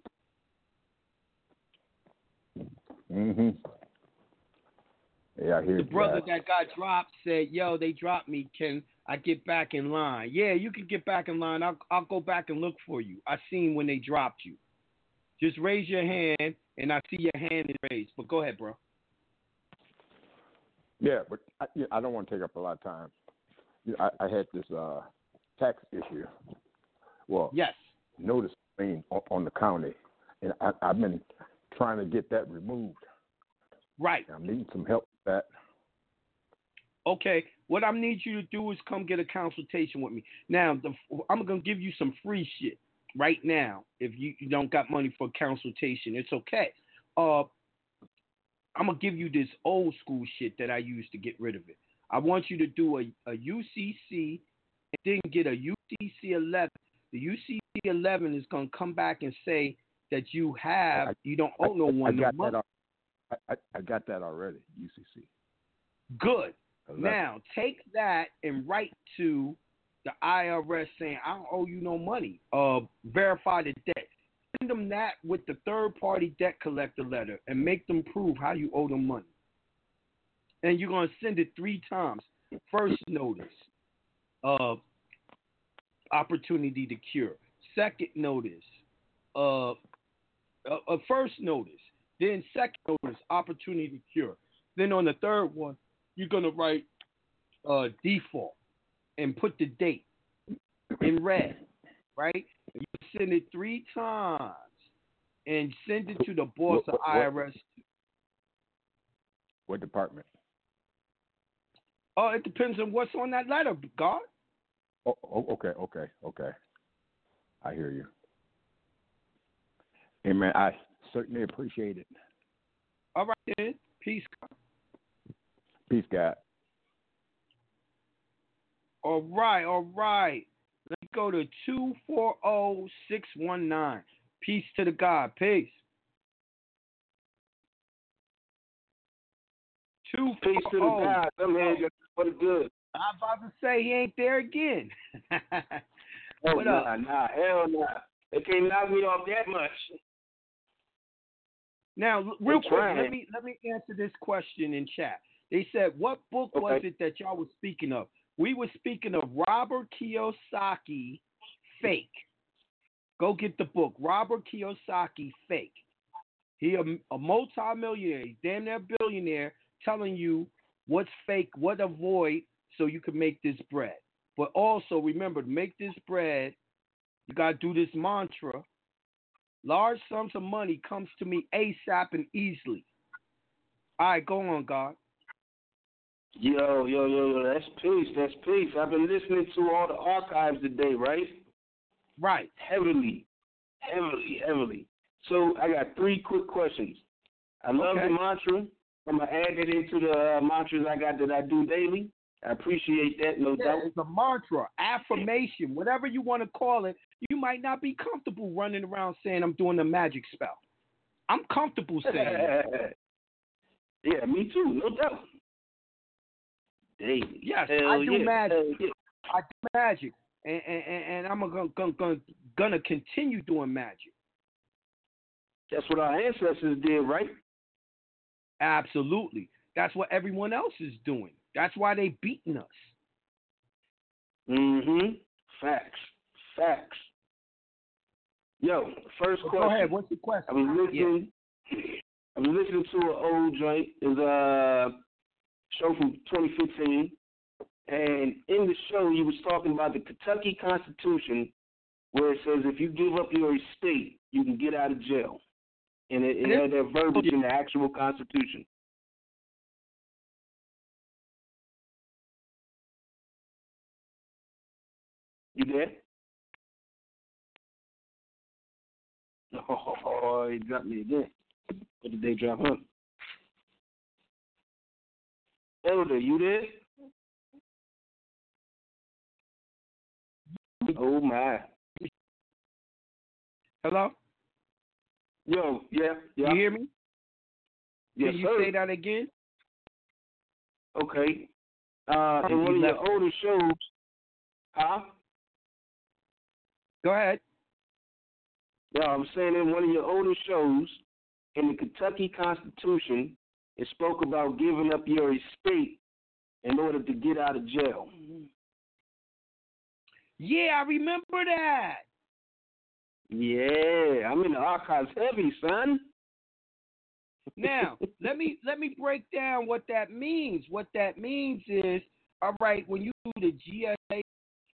Mm-hmm. Yeah, I hear The brother that. that got dropped said, yo, they dropped me. Can I get back in line? Yeah, you can get back in line. I'll, I'll go back and look for you. I seen when they dropped you. Just raise your hand, and I see your hand is raised. But go ahead, bro. Yeah, but I, yeah, I don't want to take up a lot of time. You know, I, I had this uh, tax issue. Well, Yes. notice lien on, on the county, and I, I've been trying to get that removed. Right. I'm needing some help with that. Okay. What I need you to do is come get a consultation with me. Now, the, I'm going to give you some free shit right now. If you, you don't got money for consultation, it's okay. Uh, I'm going to give you this old school shit that I used to get rid of it. I want you to do a, a U C C and then get a U C C eleven. The U C C eleven is going to come back and say that you have, I, you don't owe no one I no got money. that. al- I, I, I got that already. U C C. Good. eleven. Now, take that and write to the I R S saying, I don't owe you no money. Uh, verify the debt. Send them that with the third-party debt collector letter and make them prove how you owe them money. And you're going to send it three times. First notice, uh, opportunity to cure. Second notice, uh, uh, uh, first notice. Then second notice, opportunity to cure. Then on the third one, you're going to write uh, default and put the date in red, right? You send it three times and send it to the boss What- of what- I R S. What department? Oh, it depends on what's on that letter, God. Oh, oh, okay, okay, okay. I hear you. Hey, man, I certainly appreciate it. All right, then. Peace. Peace, God. All right, all right. Let's go to two four zero, six one nine. Peace to the God. Peace. two Peace to the God. I'm here just for the good. I'm about to say he ain't there again. Oh, What nah, up? nah, hell nah. They can't knock me off that much. Now, l- real I'm quick, trying. let me let me answer this question in chat. They said, what book was Okay. it that y'all was speaking of? We were speaking of Robert Kiyosaki, Fake. Go get the book, Robert Kiyosaki, Fake. He a, a multi-millionaire, he's damn near billionaire, telling you what's fake, what avoid, so you can make this bread. But also remember, to make this bread, you gotta do this mantra. Large sums of money comes to me ASAP and easily. All right, go on, God. Yo, yo, yo, yo, that's peace. That's peace. I've been listening to all the archives today, right? Right. Heavily, heavily, heavily. So I got three quick questions. I love Okay. the mantra. I'm going to add it into the uh, mantras I got that I do daily. I appreciate that, no Yeah, doubt. it's a mantra, affirmation, whatever you want to call it. You might not be comfortable running around saying I'm doing a magic spell. I'm comfortable saying that. Yeah, me too, no doubt. Daily. Yes, Hell I do yeah. magic. Hell yeah. I do magic, and, and, and I'm gonna, gonna, gonna, gonna continue doing magic. That's what our ancestors did, right? Absolutely. That's what everyone else is doing. That's why they beating us. Mm-hmm. Facts. Facts. Yo, first But question. go ahead. What's the question? I was listening. I was listening to an old joint. It's a show from twenty fifteen, and in the show, he was talking about the Kentucky Constitution, where it says if you give up your estate, you can get out of jail, and it, it had that verbiage in the actual Constitution. You there? Oh, he dropped me again. What did they drop him? Elder, you there? Oh my. Hello? Yo, yeah, yeah. You hear me? Yes, Can you sir. say that again? Okay. Uh, in one of your older shows, huh? Go ahead. Yeah, I'm saying in one of your older shows, in the Kentucky Constitution, it spoke about giving up your estate in order to get out of jail. Yeah, I remember that. Yeah, I'm in the archives heavy, son. Now, let me let me break down what that means. What that means is, all right, when you do the G S A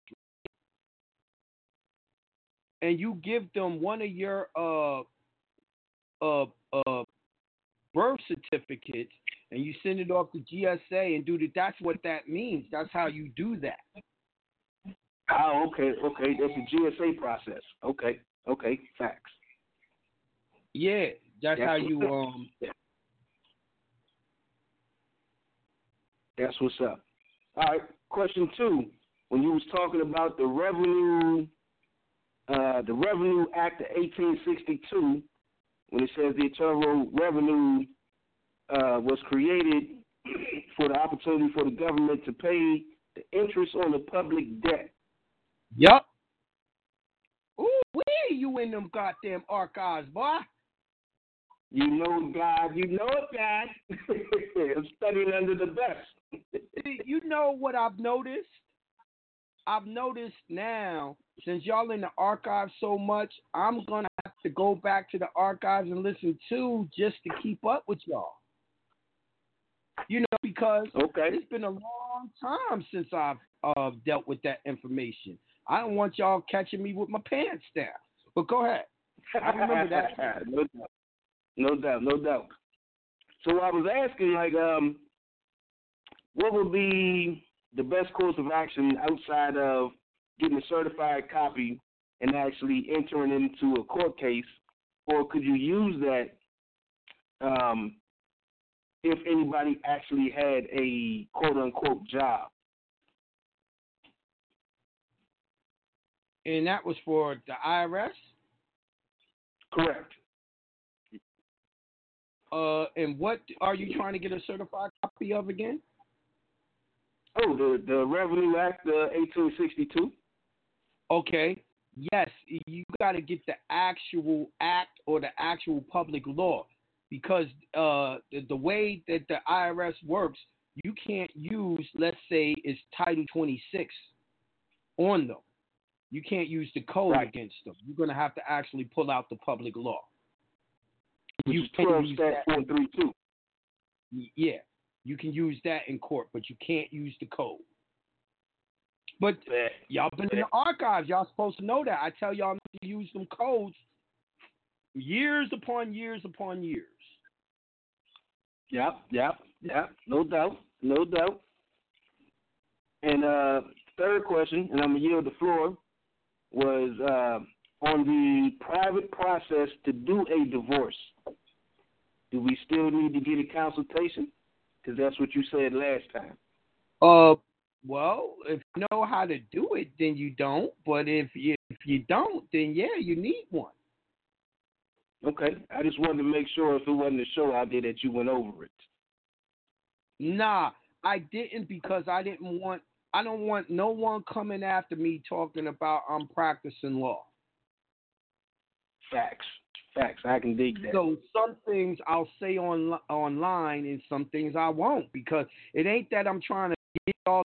and you give them one of your uh uh uh birth certificates and you send it off to G S A and do that, that's what that means. That's how you do that. Oh, okay, okay. That's a G S A process. Okay, okay. Facts. Yeah, that's, That's how what's you up. um. That's what's up. All right. Question two. When you was talking about the revenue, uh, the Revenue Act of eighteen sixty-two, when it says the Internal Revenue uh, was created for the opportunity for the government to pay the interest on the public debt. Yup. Ooh, where you in them goddamn archives, boy? You know, God, you know it, God. I'm studying under the best. You know what I've noticed? I've noticed now, since y'all in the archives so much, I'm going to have to go back to the archives and listen to just to keep up with y'all. You know, because okay. It's been a long time since I've uh, dealt with that information. I don't want y'all catching me with my pants down. But go ahead. I remember that. no doubt. No doubt, no doubt. So I was asking, like, um, what would be the best course of action outside of getting a certified copy and actually entering into a court case, or could you use that um, if anybody actually had a quote-unquote job? And that was for the I R S? Correct. Uh, and what are you trying to get a certified copy of again? Oh, the, the Revenue Act, uh, eighteen sixty-two. Okay. Yes, you got to get the actual act or the actual public law, because uh, the, the way that the I R S works, you can't use, let's say, it's Title twenty-six on them. You can't use the code right. against them. You're going to have to actually pull out the public law. Which you is twelve stat four thirty-two. Yeah, you can use that in court, but you can't use the code. But Bad. y'all been Bad. in the archives. Y'all supposed to know that. I tell y'all not to use them codes years upon years upon years. Yep, yep, yep. No doubt, no doubt. And uh, third question, and I'm going to yield the floor, was uh, on the private process to do a divorce. Do we still need to get a consultation? Because that's what you said last time. Uh, well, if you know how to do it, then you don't. But if you if you don't, then yeah, you need one. Okay. I just wanted to make sure if it wasn't a show out there that you went over it. Nah, I didn't, because I didn't want. I don't want no one coming after me talking about I'm practicing law. Facts. Facts. I can dig that. So some things I'll say on online and some things I won't, because it ain't that I'm trying to get all.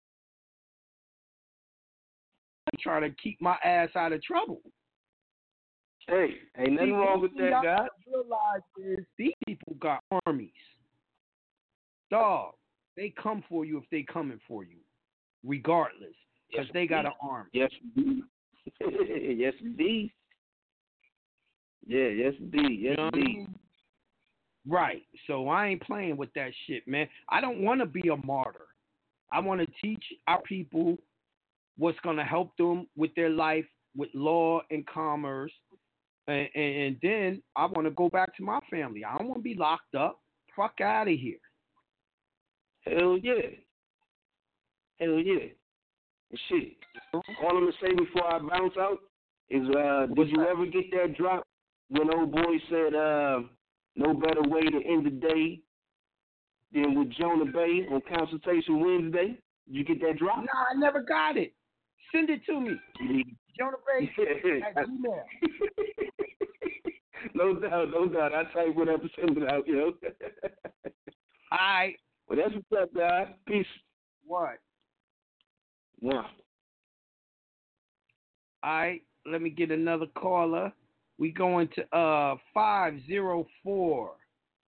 I'm trying to keep my ass out of trouble. Hey, ain't nothing See, wrong with that, guy. Realize is these people got armies. Dog, they come for you if they coming for you, regardless, because yes, they got an army. Yes, indeed. Yes, indeed. Yeah, yes, indeed. Yes, you know indeed. I mean? Right. So I ain't playing with that shit, man. I don't want to be a martyr. I want to teach our people what's going to help them with their life, with law and commerce. And, and, and then I want to go back to my family. I don't want to be locked up. Fuck out of here. Hell yeah. Hell yeah. And shit. All I'm going to say before I bounce out is, uh, did you ever get that drop when old boy said, uh, no better way to end the day than with Jonah Bay on Consultation Wednesday? Did you get that drop? Nah, I never got it. Send it to me. Jonah Bay at Gmail. No doubt, no doubt. I type whatever, send it out, you know. All right. Well, that's what's up, guys. Peace. What? Wow. All right. Let me get another caller. We going to uh five zero four.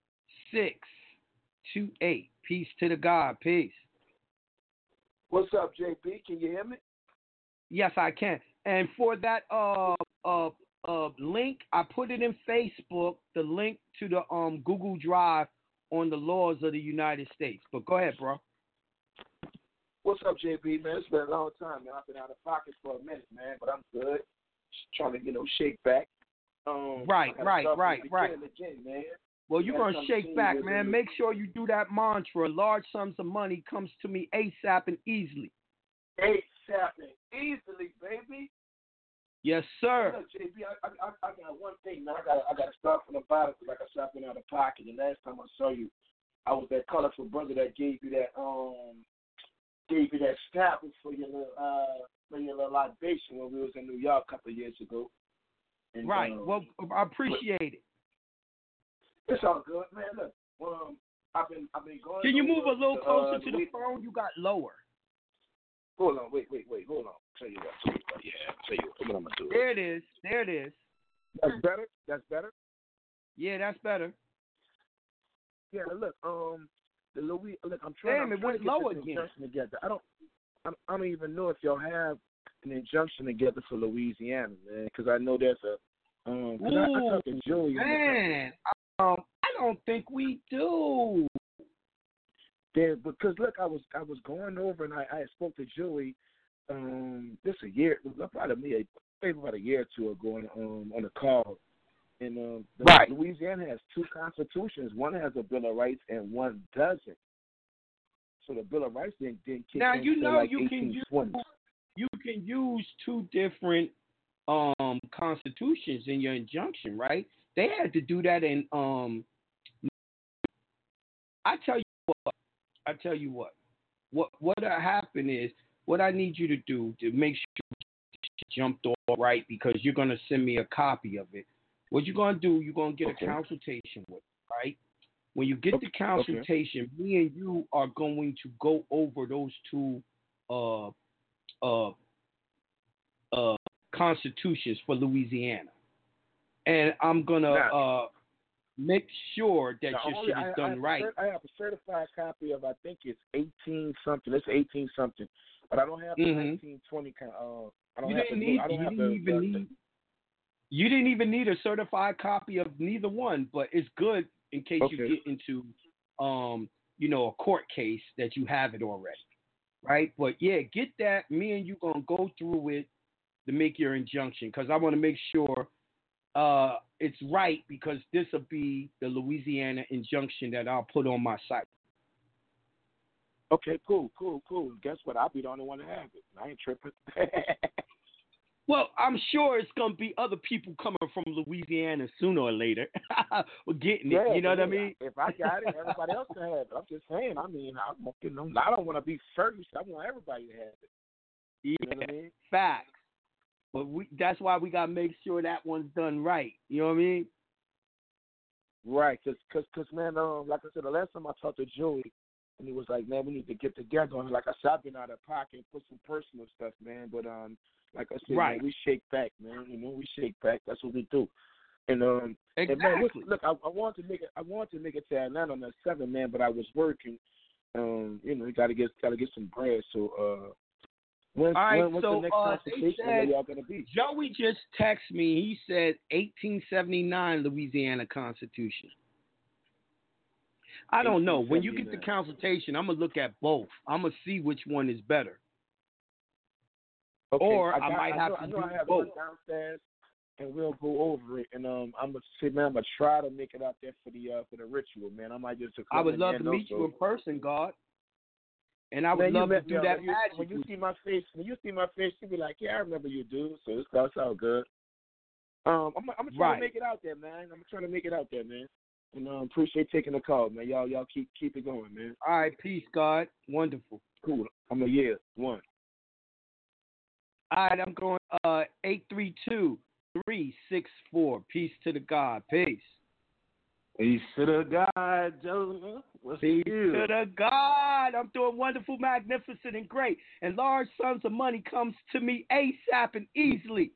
six two eight. Peace to the God. Peace. What's up, J B? Can you hear me? Yes, I can. And for that uh uh uh link, I put it in Facebook. The link to the um Google Drive on the laws of the United States. But go ahead, bro. What's up, J B, man? It's been a long time, man. I've been out of pocket for a minute, man, but I'm good. Just trying to, you know, shake back. Um, right, right, right, right. Again, man. Well, you're going to shake back, man. Make sure you do that mantra. Large sums of money comes to me ASAP and easily. ASAP and easily, baby. Yes, sir. Look, J B, I, I, I got one thing, man. I got I got to start from the bottom because, like I said, I've been out of pocket. The last time I saw you, I was that colorful brother that gave you that um gave you that scalpel for your little uh for your little libation when we was in New York a couple of years ago. And, right. Um, well, I appreciate but, it. It's all good, man. Look, um, I've been I've been going. Can you move a little to, closer uh, to the phone? You got lower. Hold on, wait, wait, wait, hold on. Tell you what, tell you what, yeah, tell you what, what I'm gonna do. There it is. There it is. That's better. That's better. Yeah, that's better. Yeah, look, um, the Louis, look, I'm trying. Damn, I'm it trying went to get low this again. injunction together. I don't, I don't, I don't even know if y'all have an injunction together for Louisiana, man, because I know there's a, um, cause I, I talked to Joey. Man, um, I don't think we do. Yeah, because look, I was I was going over and I, I spoke to Joey, um, this a year, probably me, maybe about a year or two ago, on, um, on a call. And um, the, right. Louisiana has two constitutions. One has a Bill of Rights and one doesn't. So the Bill of Rights didn't, didn't kick now in you until know like you can use twenty. you can use two different um constitutions in your injunction, right? They had to do that in um. I tell you what. I tell you what. What what happened is what I need you to do to make sure you jumped off right, because you're gonna send me a copy of it. What you're going to do, you're going to get okay. a consultation with it, right? When you get okay. the consultation, okay. me and you are going to go over those two uh, uh, uh, constitutions for Louisiana. And I'm going to uh, make sure that your shit is I, done I right. I have a certified copy of, I think it's eighteen something. It's eighteen something. But I don't have the mm-hmm. nineteen twenty. Uh, I don't you have didn't the, need, I don't you have didn't the, even the, need. The, You didn't even need a certified copy of neither one, but it's good in case okay. you get into, um, you know, a court case that you have it already, right? But yeah, get that. Me and you gonna go through it to make your injunction, because I want to make sure uh, it's right, because this will be the Louisiana injunction that I'll put on my site. Okay, cool, cool, cool. Guess what? I'll be the only one to have it. I ain't tripping. Well, I'm sure it's going to be other people coming from Louisiana sooner or later. We're getting it, yeah, you know yeah. what I mean? If I got it, everybody else can have it. I'm just saying, I mean, I'm, you know, I don't want to be first. I want everybody to have it. You yeah, know what I mean? Facts. But we, that's why we got to make sure that one's done right. You know what I mean? Right, because, cause, cause, man, um, like I said, the last time I talked to Joey, and he was like, man, we need to get together. And like I said, I've been out of pocket and put some personal stuff, man. But, um, like I said, right. man, we shake back, man. You know, we shake back. That's what we do. And um, exactly. and man, listen, look, I, I wanted to make it. I wanted to make it to Atlanta on the seventh, man, but I was working. Um, you know, you gotta get gotta get some bread. So, uh, when's, all right, when, when's so, the next uh, consultation? said, Where y'all gonna be? Joey just texted me. He said eighteen seventy-nine Louisiana Constitution. I don't know. When you get the consultation, I'm gonna look at both. I'm gonna see which one is better. Okay. Or I, got, I might I have know, to I know do I have both. one downstairs, and we'll go over it. And um, I'm gonna say, man, I'm gonna try to make it out there for the uh, for the ritual, man. I might just. I would love to meet you in person, God. And I would man, love to met, do yo, that when you, magic. When you see my face, when you see my face, you be like, yeah, I remember you, dude. So it's, that's all good. Um, I'm, I'm trying right. to make it out there, man. I'm trying to make it out there, man. And um, appreciate taking the call, man. Y'all, y'all keep keep it going, man. All right, peace, God. Wonderful. Cool. I'm a yeah one. All right, I'm going uh eight three two, three six four. Peace to the God. Peace. Peace to the God, Joseph. What's Peace you? to the God. I'm doing wonderful, magnificent, and great. And large sums of money comes to me ASAP and easily.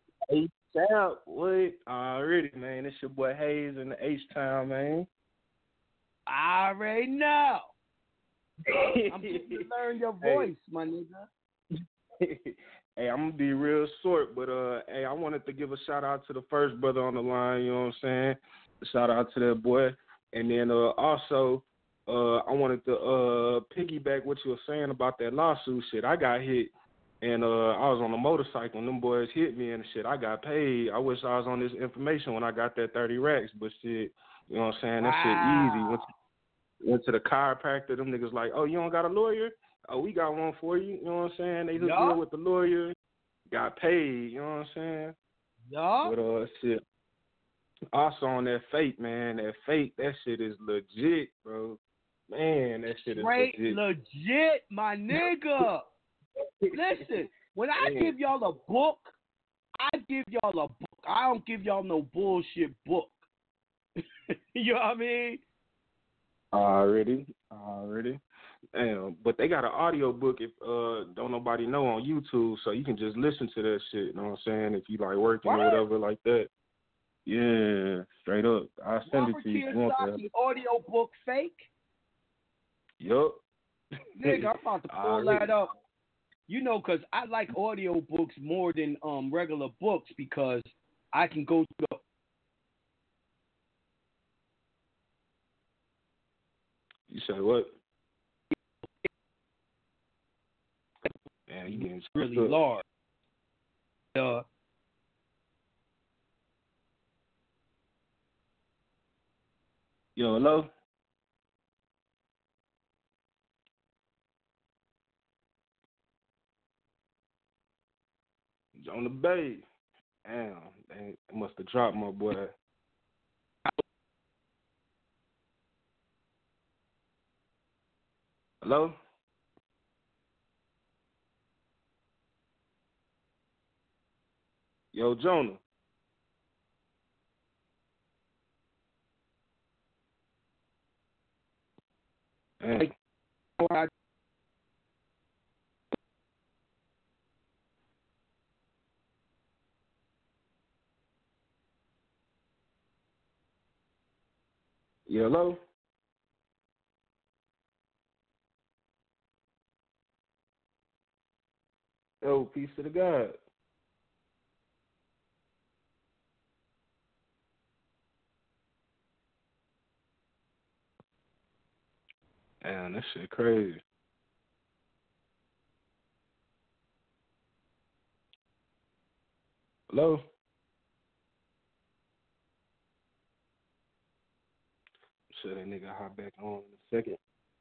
ASAP, wait. Already, man. It's your boy Hayes in the H-Town, man. I already know. I'm getting to learn your voice, hey. my nigga. Hey, I'm gonna be real short, but uh, hey, I wanted to give a shout out to the first brother on the line. You know what I'm saying? A shout out to that boy, and then uh, also, uh, I wanted to uh piggyback what you were saying about that lawsuit shit. I got hit, and uh, I was on a motorcycle, and them boys hit me and shit. I got paid. I wish I was on this information when I got that thirty racks, but shit, you know what I'm saying? That wow. shit easy. Went to, went to the chiropractor. Them niggas like, oh, you don't got a lawyer? Oh, we got one for you. You know what I'm saying? They hooked yeah. me up with the lawyer. Got paid. You know what I'm saying? Yeah. But uh, shit. Also on that fate, man. That fate, that shit is legit, bro. Man, that shit is Straight legit. legit, my nigga. Listen, when I man. give y'all a book, I give y'all a book. I don't give y'all no bullshit book. You know what I mean? Already, already. Damn, but they got an audio book if uh don't nobody know on YouTube, so you can just listen to that shit. You know what I'm saying? If you like working what? or whatever like that. Yeah, straight up. I'll send Robert it to you. Kiyosaki audio book fake? Yup. Nigga, I'm about to pull that up. You know, cause I like audio books more than um regular books because I can go through the. You say what? Man, you getting really up. large. Uh, Yo, hello? On the bay. Damn, they must have dropped my boy. Hello? Yo, Jonah. Hey. Yeah, hello? Yo, peace to the God. Damn, that shit crazy. Hello? Sure, that nigga hop back on in a second.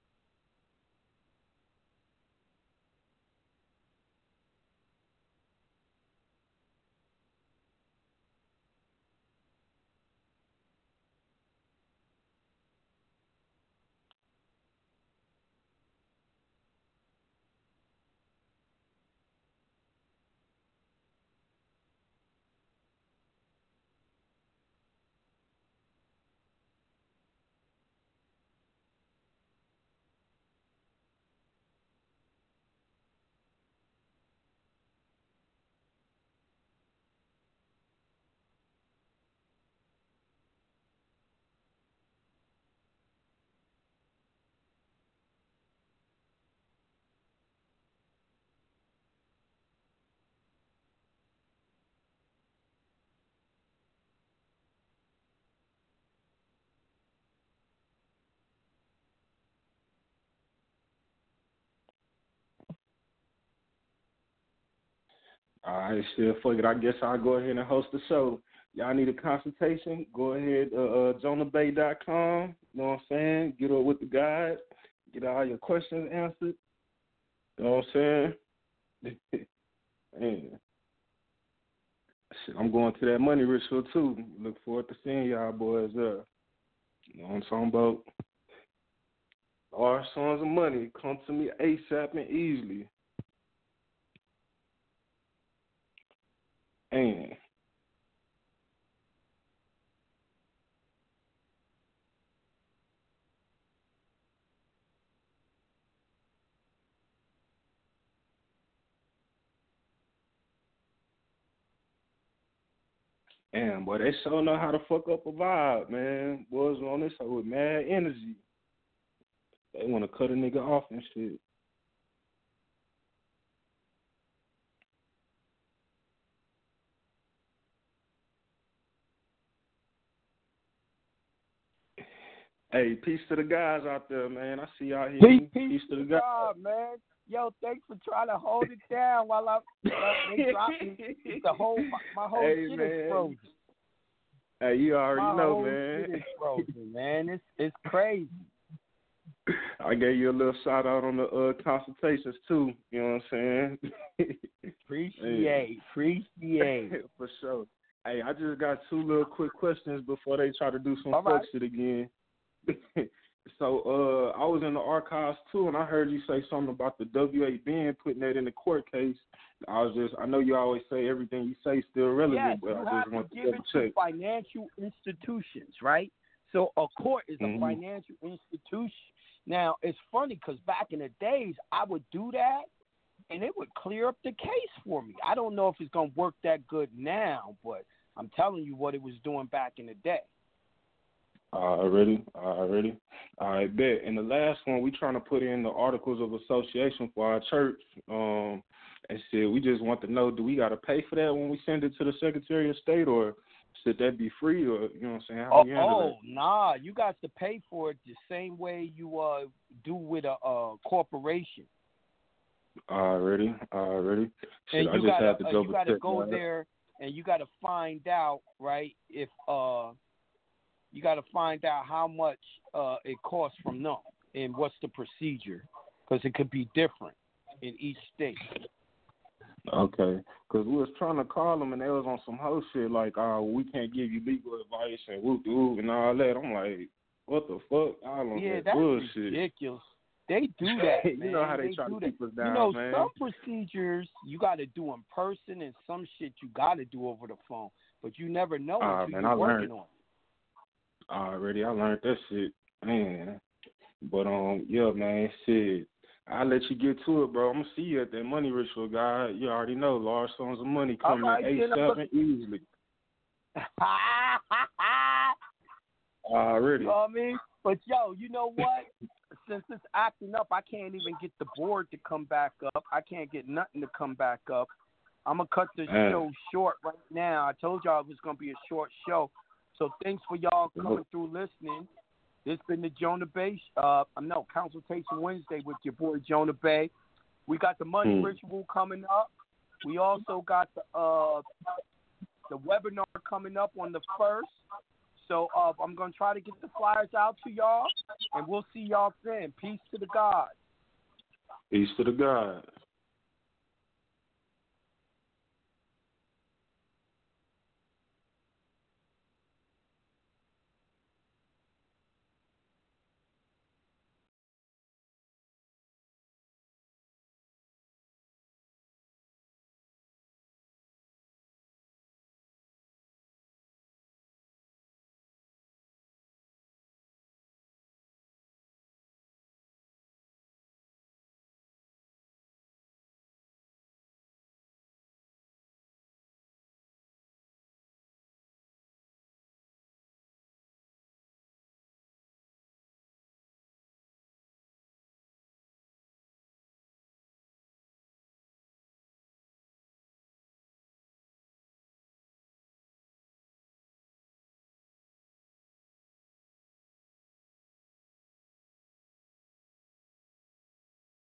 All right, shit, fuck it. I guess I'll go ahead and host the show. Y'all need a consultation? Go ahead, uh, uh, jonah bay dot com. You know what I'm saying? Get up with the guide. Get all your questions answered. You know what I'm saying? Man. Shit, I'm going to that money ritual, too. Look forward to seeing y'all boys there. You know what I'm talking about? Our sons of money come to me ASAP and easily. And damn, boy, they sure know how to fuck up a vibe, man. Boys on this hoe with mad energy. They want to cut a nigga off and shit. Hey, peace to the guys out there, man. I see y'all here. Peace, peace, peace to the to guys, God, man. Yo, thanks for trying to hold it down while I'm they dropping the whole my, my whole hey, shit man. is frozen. Hey, you already my know, whole man. Shit is frozen, man. It's it's crazy. I gave you a little shout out on the uh, consultations too. You know what I'm saying? Appreciate, appreciate. For sure. Hey, I just got two little quick questions before they try to do some All fuck right. shit again. So uh, I was in the archives too, and I heard you say something about the W A Ben putting that in the court case. I was just, I know you always say everything you say is still relevant, Yes, but you I have just want to to give double it to check. financial institutions, right? So a court is a Mhm. financial institution. Now, it's funny because back in the days, I would do that, and it would clear up the case for me. I don't know if it's going to work that good now, but I'm telling you what it was doing back in the day. Already, already. All right, bet. And the last one, we trying to put in the articles of association for our church. Um, and said we just want to know, do we got to pay for that when we send it to the Secretary of State, or should that be free, or you know what I'm saying? How Oh, do you handle oh nah, you got to pay for it the same way you uh do with a, a corporation. that? Already, already. Shit, And I you just gotta, had to uh, double you gotta check, go man. there and you gotta find out, right? If uh, you gotta find out how much uh it costs from them and what's the procedure, because it could be different in each state. Okay, because we was trying to call them and they was on some whole shit like, oh, we can't give you legal advice and whoop whoop and all that. I'm like, what the fuck? All on Yeah, that that's bullshit. ridiculous. They do that, man. You know how they, they try do to that. keep us down, you know, man. some procedures you got to do in person, and some shit you got to do over the phone. But you never know Ah, until man, you're I working learned. on it. Already, I learned that shit, man. But um, yeah, man, shit. I'll let you get to it, bro. I'm gonna see you at that money ritual, guy. You already know, large sums of money coming All right, in then, A seven easily. Already. You know what I mean? But yo, you know what? Since it's acting up, I can't even get the board to come back up. I can't get nothing to come back up. I'm gonna cut the Man. show short right now. I told y'all it was gonna be a short show. So thanks for y'all coming through listening. This been the Jonah Bay, uh, no, Consultation Wednesday with your boy Jonah Bay. We got the Money Hmm. Ritual coming up. We also got the uh, the webinar coming up on the first. So uh, I'm gonna try to get the flyers out to y'all, and we'll see y'all then. Peace to the gods. Peace to the God.